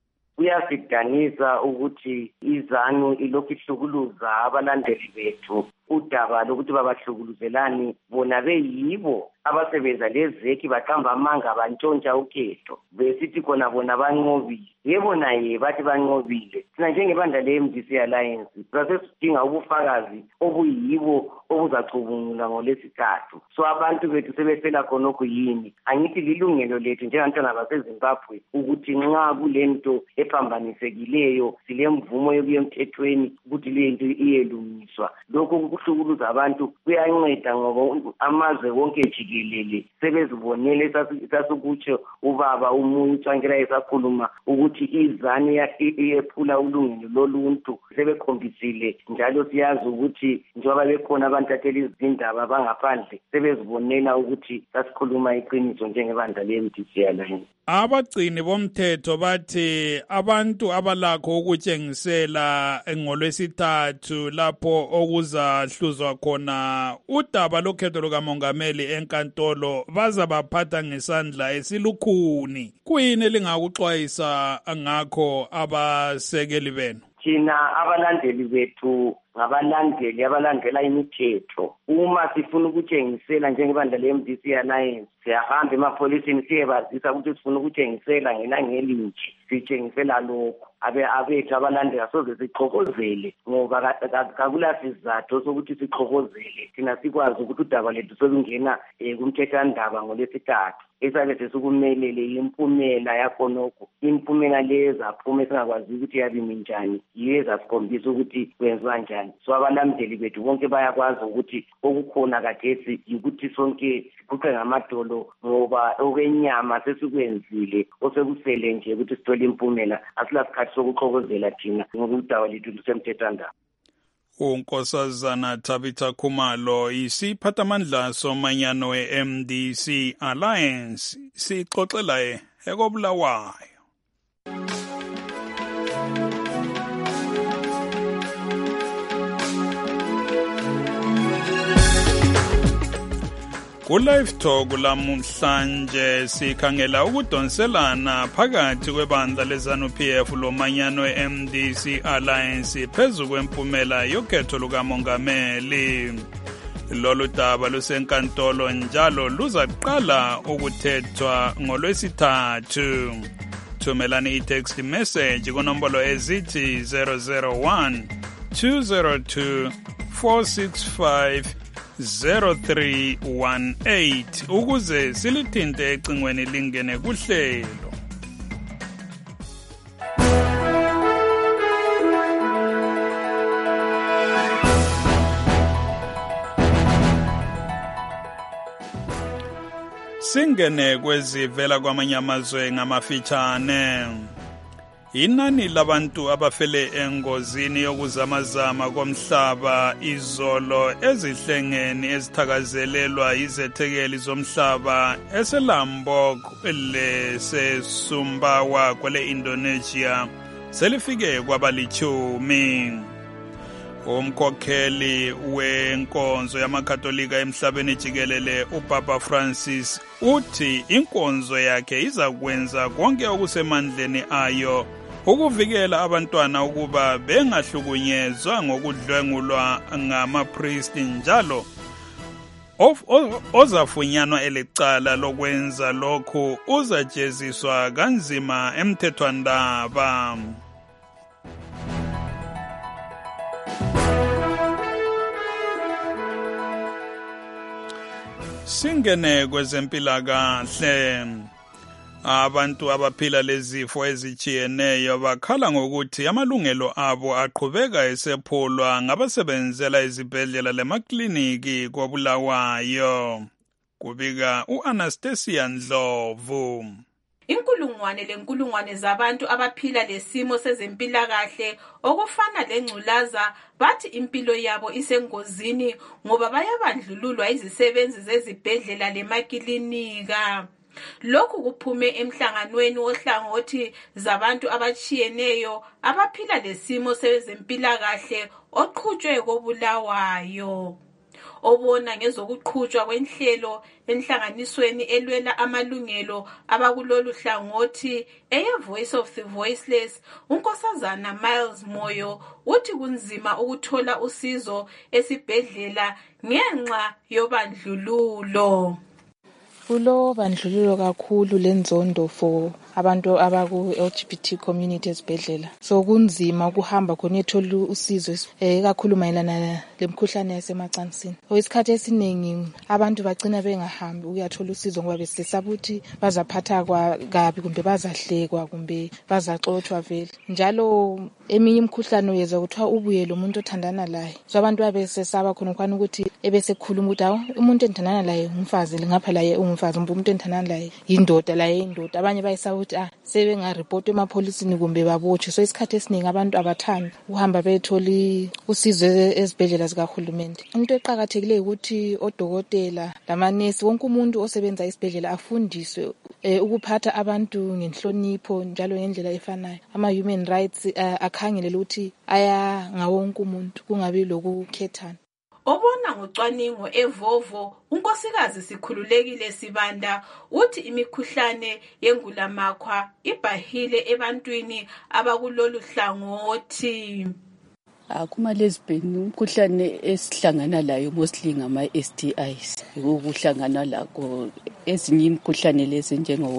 Kuyasidanisa ukuthi izanu ilokhu ihlukuluza abalandeli bethu udaba lokuthi babahlukuluzelani bona beyibo abasebenza lezeki baqamba amanga bantshontsha ukhetho besithi khona bona banqobile yebo naye bathi banqobile. Thina njengebandla le-MDC Alliance sasesidinga ubufakazi obuyibo obuzacubungula ngolesithathu. So abantu bethu sebefela khonokho yini. Angithi lilungelo lethu njengabantwana baseZimbabwe ukuthi nxa kulento ephambanisekileyo silemvumo yokuya emthethweni ukuthi lento iyelungiswa. Lokho kuhlukuluza abantu kuyanceda ngoba amazwe wonke jikelele sebezibonele sasukutsho ubaba umuntu angela esakhuluma ukuthi izanu iyephula ulungelo loluntu sebekhombisile njalo siyazi ukuthi njengoba bekhona abantatheli izindaba bangaphandle sebezibonela ukuthi sasikhuluma iqiniso njengebandla le-MDC Alliance. Abagcini bomthetho bathi abantu abalakho ukutshengisela ngolwesithathu lapho okuzahluzwa khona udaba lokhetho lukamongameli enkantolo bazabaphatha ngesandla esilukhuni. Kuyini elingakuxwayisa ngakho abasekeli benu? Thina abalandeli bethu ngabalandeli abalandela imithetho. Uma sifuna ukutshengisela njengebandla le-MDC Alliance siyahamba emapholiseni siyebazisa ukuthi sifuna ukutshengisela ngelinje sitshengisela lokho abethu abalandela soze sixokozele ngoba kakula sizathu sokuthi sixokozele. Thina sikwazi ukuthi udaba lethu solungena kumthethwandaba ngolesithathu esabe sesikumelele impumela yakhonokho. Impumela leza aphume singakwazi ukuthi yabimi njani yiyo ezasikhombisa ukuthi kwenziwa njani. So abalandeli bethu bonke bayakwazi ukuthi okukhona kathesi yikuthi sonke siquqe ngamadolo ngoba okwenyama sesikwenzile osekusele nje ukuthi sithole impumela asilasikhathi sokuxokozela thina ngoba udaba lethu lusemthethwandaba. uNkosazana Tabitha Khumalo isiphathamandla somanyano we-MDC Alliance sixoxela ekobulawayo. Ku-Live Talk lamhlanje sikhangela ukudonselana phakathi kwebandla leZANU-PF lomanyano e-MDC Alliance phezu kwempumela yokhetho lukamongameli. Lolu daba lusenkantolo njalo luzaqala ukuthethwa ngolwesithathu. Thumelani i-text message kunombolo ezithi 001 202 465 0318 ukuze silithinte ecingweni lingene kuhlelo. Singene kwezivela kwamanye amazwe ngamafitshane. Inani labantu abafele engozini yokuzamazama komhlaba izolo ezihlengeni ezithakazelelwa izethekeli zomhlaba eseLombok lesesumbawa kwele Indonesia selifike kwabalichumi. Umkhokheli wenkonzo yamakatolika emhlabeni jikelele uPapa Francis uthi inkonzo yakhe izakwenza konke okusemandleni ayo ukuvikela abantwana ukuba bengahlukunyezwa ngokudlwengulwa ngamapristi njalo ozafunyanwa elicala lokwenza lokhu uzajeziswa kanzima emthethwandaba. Singene kwezempilakahle. Abantu abaphila lezifo ezijiyeneyo bakhala ngokuthi amalungelo abo aqhubeka esephulwa ngabasebenzela izibhedlela lemakliniki koBulawayo. Kubika uAnastasia Ndlovu. Inkulungwane zabantu abaphila lesimo sezempilakahle okufana lengculaza bathi impilo yabo isengozini ngoba bayabandlululwa izisebenzi zezibhedlela lemakilinika. Lokhu kuphume emhlanganweni wohlangothi zabantu abachiyeneyo abaphila lesimo sezempilakahle oqhutshwe koBulawayo. Obona ngezokuqhutshwa kwenhlelo enhlanganisweni elwela amalungelo abakulolu hlangothi Voice of the Voiceless, unkosazana Miles Moyo uthi kunzima ukuthola usizo esibhedlela ngenxa yobandlululo. Kulo bandlululo kakhulu lenzondo for abantu abaku-LGBT community esibhedlela. So kunzima ukuhamba khona ethola usizo kakhulu mayelana lemkhuhlane yasemacansini. Isikhathi esiningi abantu bagcina bengahambi ukuyathola usizo ngoba besesaba ukuthi bazaphatha kabi kumbe bazahlekwa kumbe bazaxothwa vele. Njalo eminye imkhuhlane uyeza kuthiwa ubuye lo muntu othandana laye. So abantu babesesaba khona kwana ukuthi ebesekhuluma ukuthi umuntu enthandana laye umfazi ngapha laye umfazi umuntu enthandana laye indoda laye indoda. Abanye bayisaba ukuthi sebengareport emapholisini kumbe babotshwe. So isikhathi esiningi abantu abathandi uhamba bethola usizo ezibhedlela zikahulumende. Into eqhakathekileyo ukuthi odokotela lamanesi wonke umuntu osebenza esibhedlela afundiswe ukuphatha abantu ngenhlonipho njalo ngendlela efanayo. Ama-human rights akhangelele ukuthi aya ngawonke umuntu kungabi lokukhethana. Obona ngocwaningo eVovo, unkosikazi Sikhululekile Sibanda uthi imikhuhlane yengulamakhwa ibahile ebantwini abakulolu hlangothi. Kuma-lesbian umkhuhlane esihlangana layo mostly ngama-STIs ukuhlangana lakho. Ezinye imikhuhlane lezi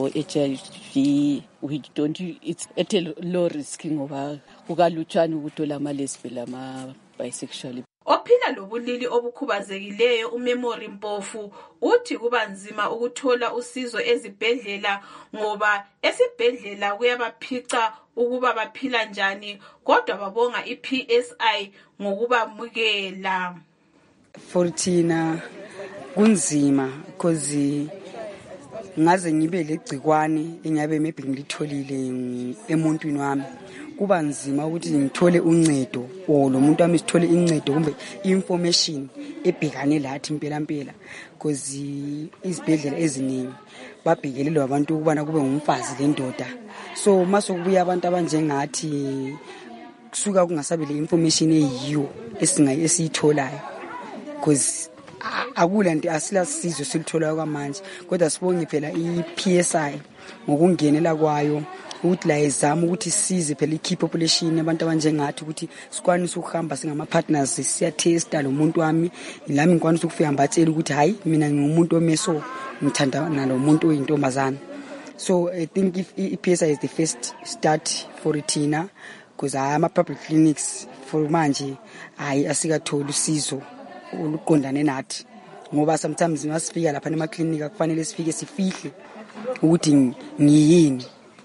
njengo-HIV it's at a low risk ngoba kukalutshwane ukuthola ama-lesbian ama-bisexual. Ophila lobulili obukhubazekileyo uMemory Mpofu uthi kuba nzima ukuthola usizo ezibhedlela ngoba esibhedlela kuyabaphica ukuba baphila njani kodwa babonga iPSI ngokubamukela. For thina kunzima because ngaze ngibe legcikwane engabe maybe ngilitholile emuntwini wami. Kuba nzima ukuthi ngithole uncedo lo muntu wami sithole incedo kumbe information ebhekane lathi impela because izibhedlela eziningi babhekelelwe abantu ukubana kube ngumfazi lendoda. So masokubuya abantu abanjengathi kusuka kungasabe le information eyiyo esiyitholayo because akulanto asilasizo silitholayo kwamanje kodwa sibonge phela iPSI ngokungenela kwayo ukuthi la izama ukuthi size phela ikey population abantu abanjengathi ukuthi sikwanise ukuhamba singama partners siya testa lo muntu wami lami ngikwanisa ukufika mbatshela ukuthi hayi mina ngingumuntu omeso ngithanda nalo muntu oyintombazana. So I think if iPSI is the first start for thina because ama public clinics for manje hayi asikatholi usizo oluqondane nathi ngoba sometimes masifika lapha emaklinika kufanele sifike sifihle ukuthi ngiyini.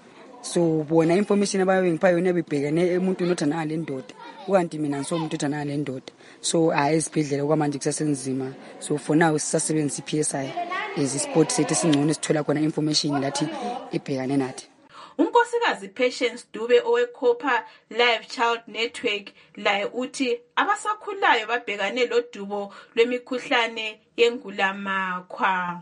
So bona information abayo ngipha yona bebhekene emuntu nothana lendoda ukanti mina ngisomuntu othana lendoda. So esibhedlela kwamanje kusasenzima. So for now sisasebenzisa iPSI as isport sethu singcono sithola khona information lathi ebhekane nathi. Unkosikazi Patience Dube owekhopha Live Child Network laye uthi abasakhulayo babhekane lodubo lwemikhuhlane yengulamakhwa.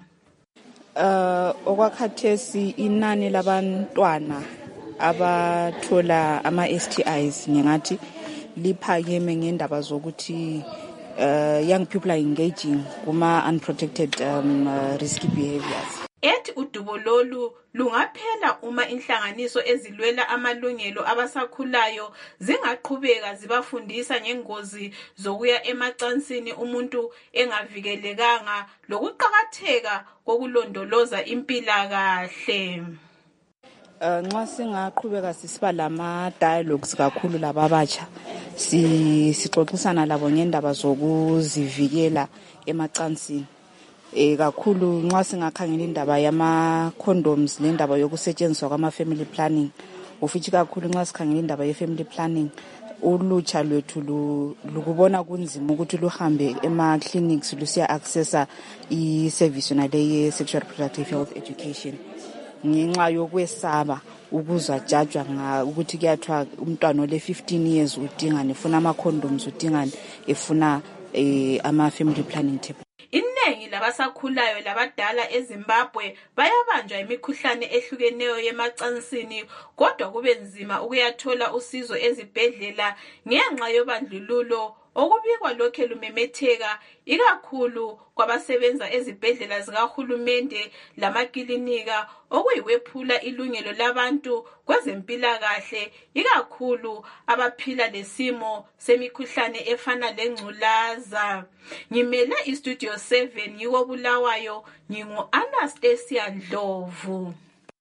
Okwakhathesi inani labantwana abathola ama-STIs ngingathi liphakeme ngendaba zokuthi young people are engaging kuma unprotected risky behaviors. Ethi udubo lolu lungaphela uma inhlanganiso ezilwela amalungelo abasakhulayo zingaqhubeka zibafundisa ngengozi zokuya emacansini umuntu engavikelekanga lokuqakatheka kokulondoloza impilakahle. Nxa singaqhubeka sisiba lama dialogues kakhulu lababatsha sixoxisana labo ngendaba zokuzivikela emacansini. Kakhulu nxa singakhangela indaba yama condoms nendaba yokusetshenziswa kwama family planning, ufithi kakhulu nxa sikhangela indaba ye family planning ulutsha lwethu lukubona kunzima ukuthi luhambe ema clinics lusiya accessa I service yonale ye sexual reproductive health education ngenxa yokwesaba ukuzajajwa ukuthi kuyathiwa umntwana ole 15 years udingane efuna ama condoms udingane efuna ama family planning table. Iningi labasakhulayo labadala eZimbabwe bayabanjwa imikhuhlane ehlukeneyo yemacansini kodwa kube nzima ukuyathola usizo ezibhedlela ngenxa yobandlululo okubikwa lokhe lumemetheka ikakhulu kwabasebenza ezibhedlela zikahulumende lamakilinika okuyiwephula ilungelo labantu kwezempilakahle ikakhulu abaphila lesimo semikhuhlane efana lengculaza. Ngimele iStudio 7 yiwo Bulawayo, ngingu Anastasia Ndlovu.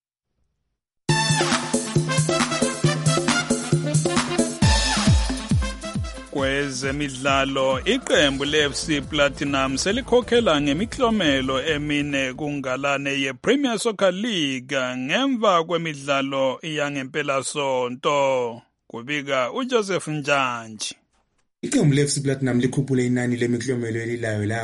Kwezemidlalo, iqembu le-FC Platinum selikhokhela ngemiklomelo emine kungalane ye-Premier Soccer League ngemva kwemidlalo yangempelasonto. Kubika uJoseph Njanji. Iqembu le-FC Platinum likhuphule inani lemiklomelo elilayo la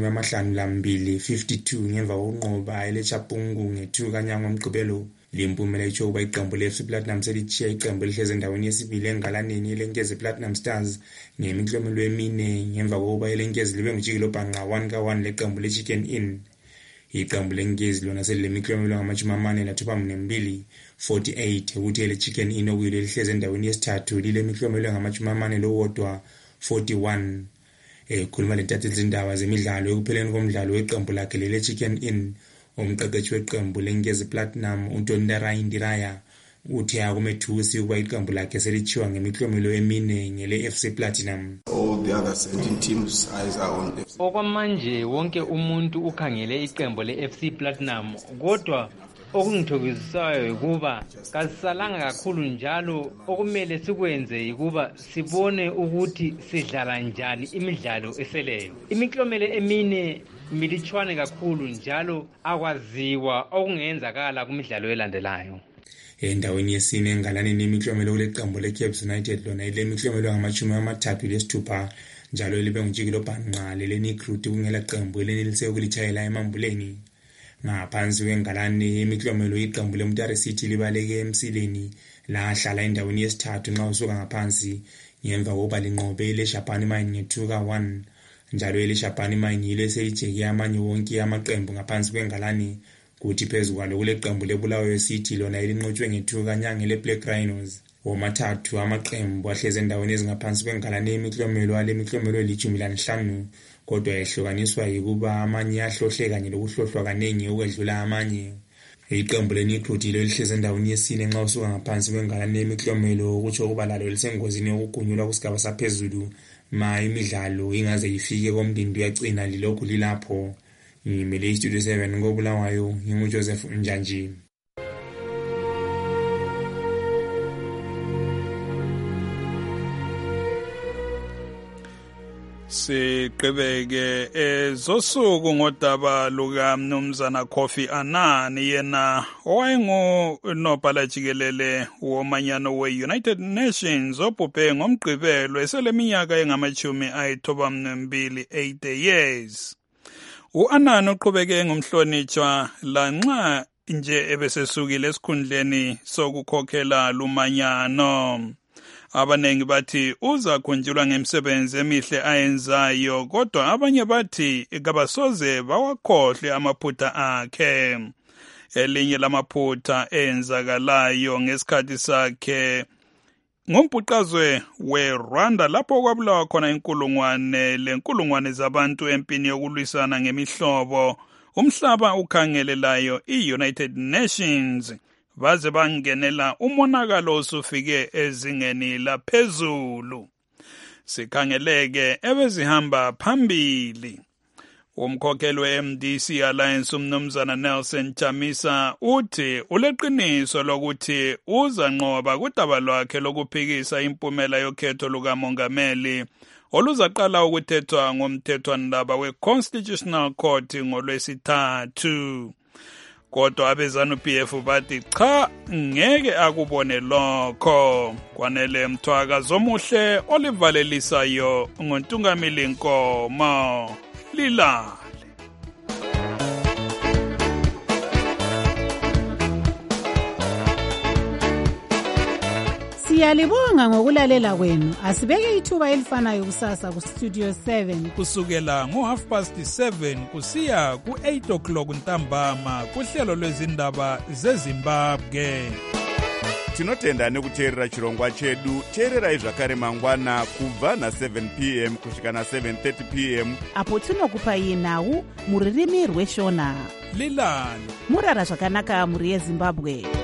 kuma-52 52 ngemva kokunqoba eleChapungu nge-2 kaNyanga ngoMgqibelo. Limpumela itsho ukuba iqembu le-FC Platinum selitshiya iqembu elihleze endaweni yesibili engalaneni elenkezi Platinum Stars ngemiklomelo emine ngemva kokuba elenkezi libe ngujikelo bhanqa 1-1 leqembu le-Chicken Inn. Iqembu lenkezi lona selilemiklomelo ngama-42 48 ukuthi ele-Chicken Inn okuyilo elihleze endaweni yesithathu lilemiklomelo ngama-41 41. Khuluma lentatheli zindaba zemidlalo ekupheleni komdlalo weqembu lakhe lele-Chicken Inn, umqeqeshi weqembu lenkezi Platinum uNtondara Indiraya uthi akumethusi ukuba iqembu lakhe selitshiwa ngemiklomelo emine ngele-FC Platinum. All the other 17 teams eyes are on FC. Okwamanje wonke umuntu ukhangele iqembu le-FC Platinum, kodwa okungithokozisayo ukuba kasisalanga kakhulu njalo okumele sikwenze ukuba sibone ukuthi sidlala njani imidlalo eseleyo. Imiklomelo emine militshwane kakhulu njalo akwaziwa okungenzakala kumidlalo elandelayo. Endaweni yesine engalaneni imiklomelo kuleqembu leCaps United lona ilemiklomelo ngama-36 njalo libe ngujikelo bhanqa leleNikrut kungela qembu elenelisekulitshayela emambuleni. Ngaphansi kwengalane imiklomelo iqembu leMutare City libaleke emsileni lahlala endaweni yesithathu nxa usuka ngaphansi ngemva kokuba linqobe ileShabani Mine nge-2-1 njalo ileShabani Mine yilo eseyijeke amanye wonke amaqembu ngaphansi kwengalane kuthi phezu kwalo kuleqembu leBulawayo City lona elinqotshwe nge-2 kaNyanga leBlack Rhinos. Womathathu amaqembu ahleze endaweni ezingaphansi kwengalane imiklomelo alemiklomelo eli-15 kodwa ehlukaniswa yikuba amanye ahlohle kanye lokuhlohlwa kaningi ukwedlula amanye. Iqembu leNikrut lilo lihleze endaweni yesine nxa usuka ngaphansi kwengalane yemiklomelo ukutsho ukuba lalo lisengozini yokugunyulwa kusigaba saphezulu ma imidlalo ingaze ifike komdindi uyagcina lilokhu lilapho. Ngimele iStudio 7 ngoBulawayo, nginguJoseph Njanji. Siqhubeke ezosuku ngodaba luka Mnumzana Kofi Annan, yena owayengunobhala jikelele womanyano we-United Nations obhubhe ngoMgqibelo eseleminyaka engama-92 80 years. U-Annan uqhubeke ngumhlonitshwa lanxa nje ebesesukile esikhundleni sokukhokhela lumanyano. Abanengi bathi uza khunjulwa ngemisebenzi emihle ayenzayo, kodwa abanye bathi kabasoze bawakhohle amaphutha akhe. Elinye lamaphutha enzakalayo ngesikhathi sakhe ngombhuqazwe weRwanda lapho kwabulawa khona lenkulungwane zabantu empini yokulwisana ngemihlobo umhlaba ukhangelelayo i-United Nations baze bangenela umonakalo osufike ezingeni laphezulu. Sikhangeleke ebezihamba phambili. Umkhokheli we-MDC Alliance umnumzana Nelson Chamisa uthi uleqiniso lokuthi uzanqoba kudaba lwakhe lokuphikisa impumela yokhetho lukamongameli oluzaqala ukuthethwa ngomthethwandaba we-Constitutional Court ngoLwesithathu. Kodwa abezanu-PF bathi cha ngeke akubone lokho. Kwanele Mthwaka Zomuhle olivalelisayo ngontungamili Nkomo Lilale. Siyalibonga ngokulalela kwenu. Asibeke ithuba elifanayo kusasa ku Studio 7 kusukela ngo7:30 kusiya ku8:00 ntambama kuhlelo lwezindaba zeZimbabwe. Tinotenda nekuteerera chirongwa chedu. Teererai zvakare mangwana kubva na7 p.m. kusvika na7:30 p.m. apo tinokupai nhau muririmi rweshona. Lilale murara zvakanaka muri yeZimbabwe.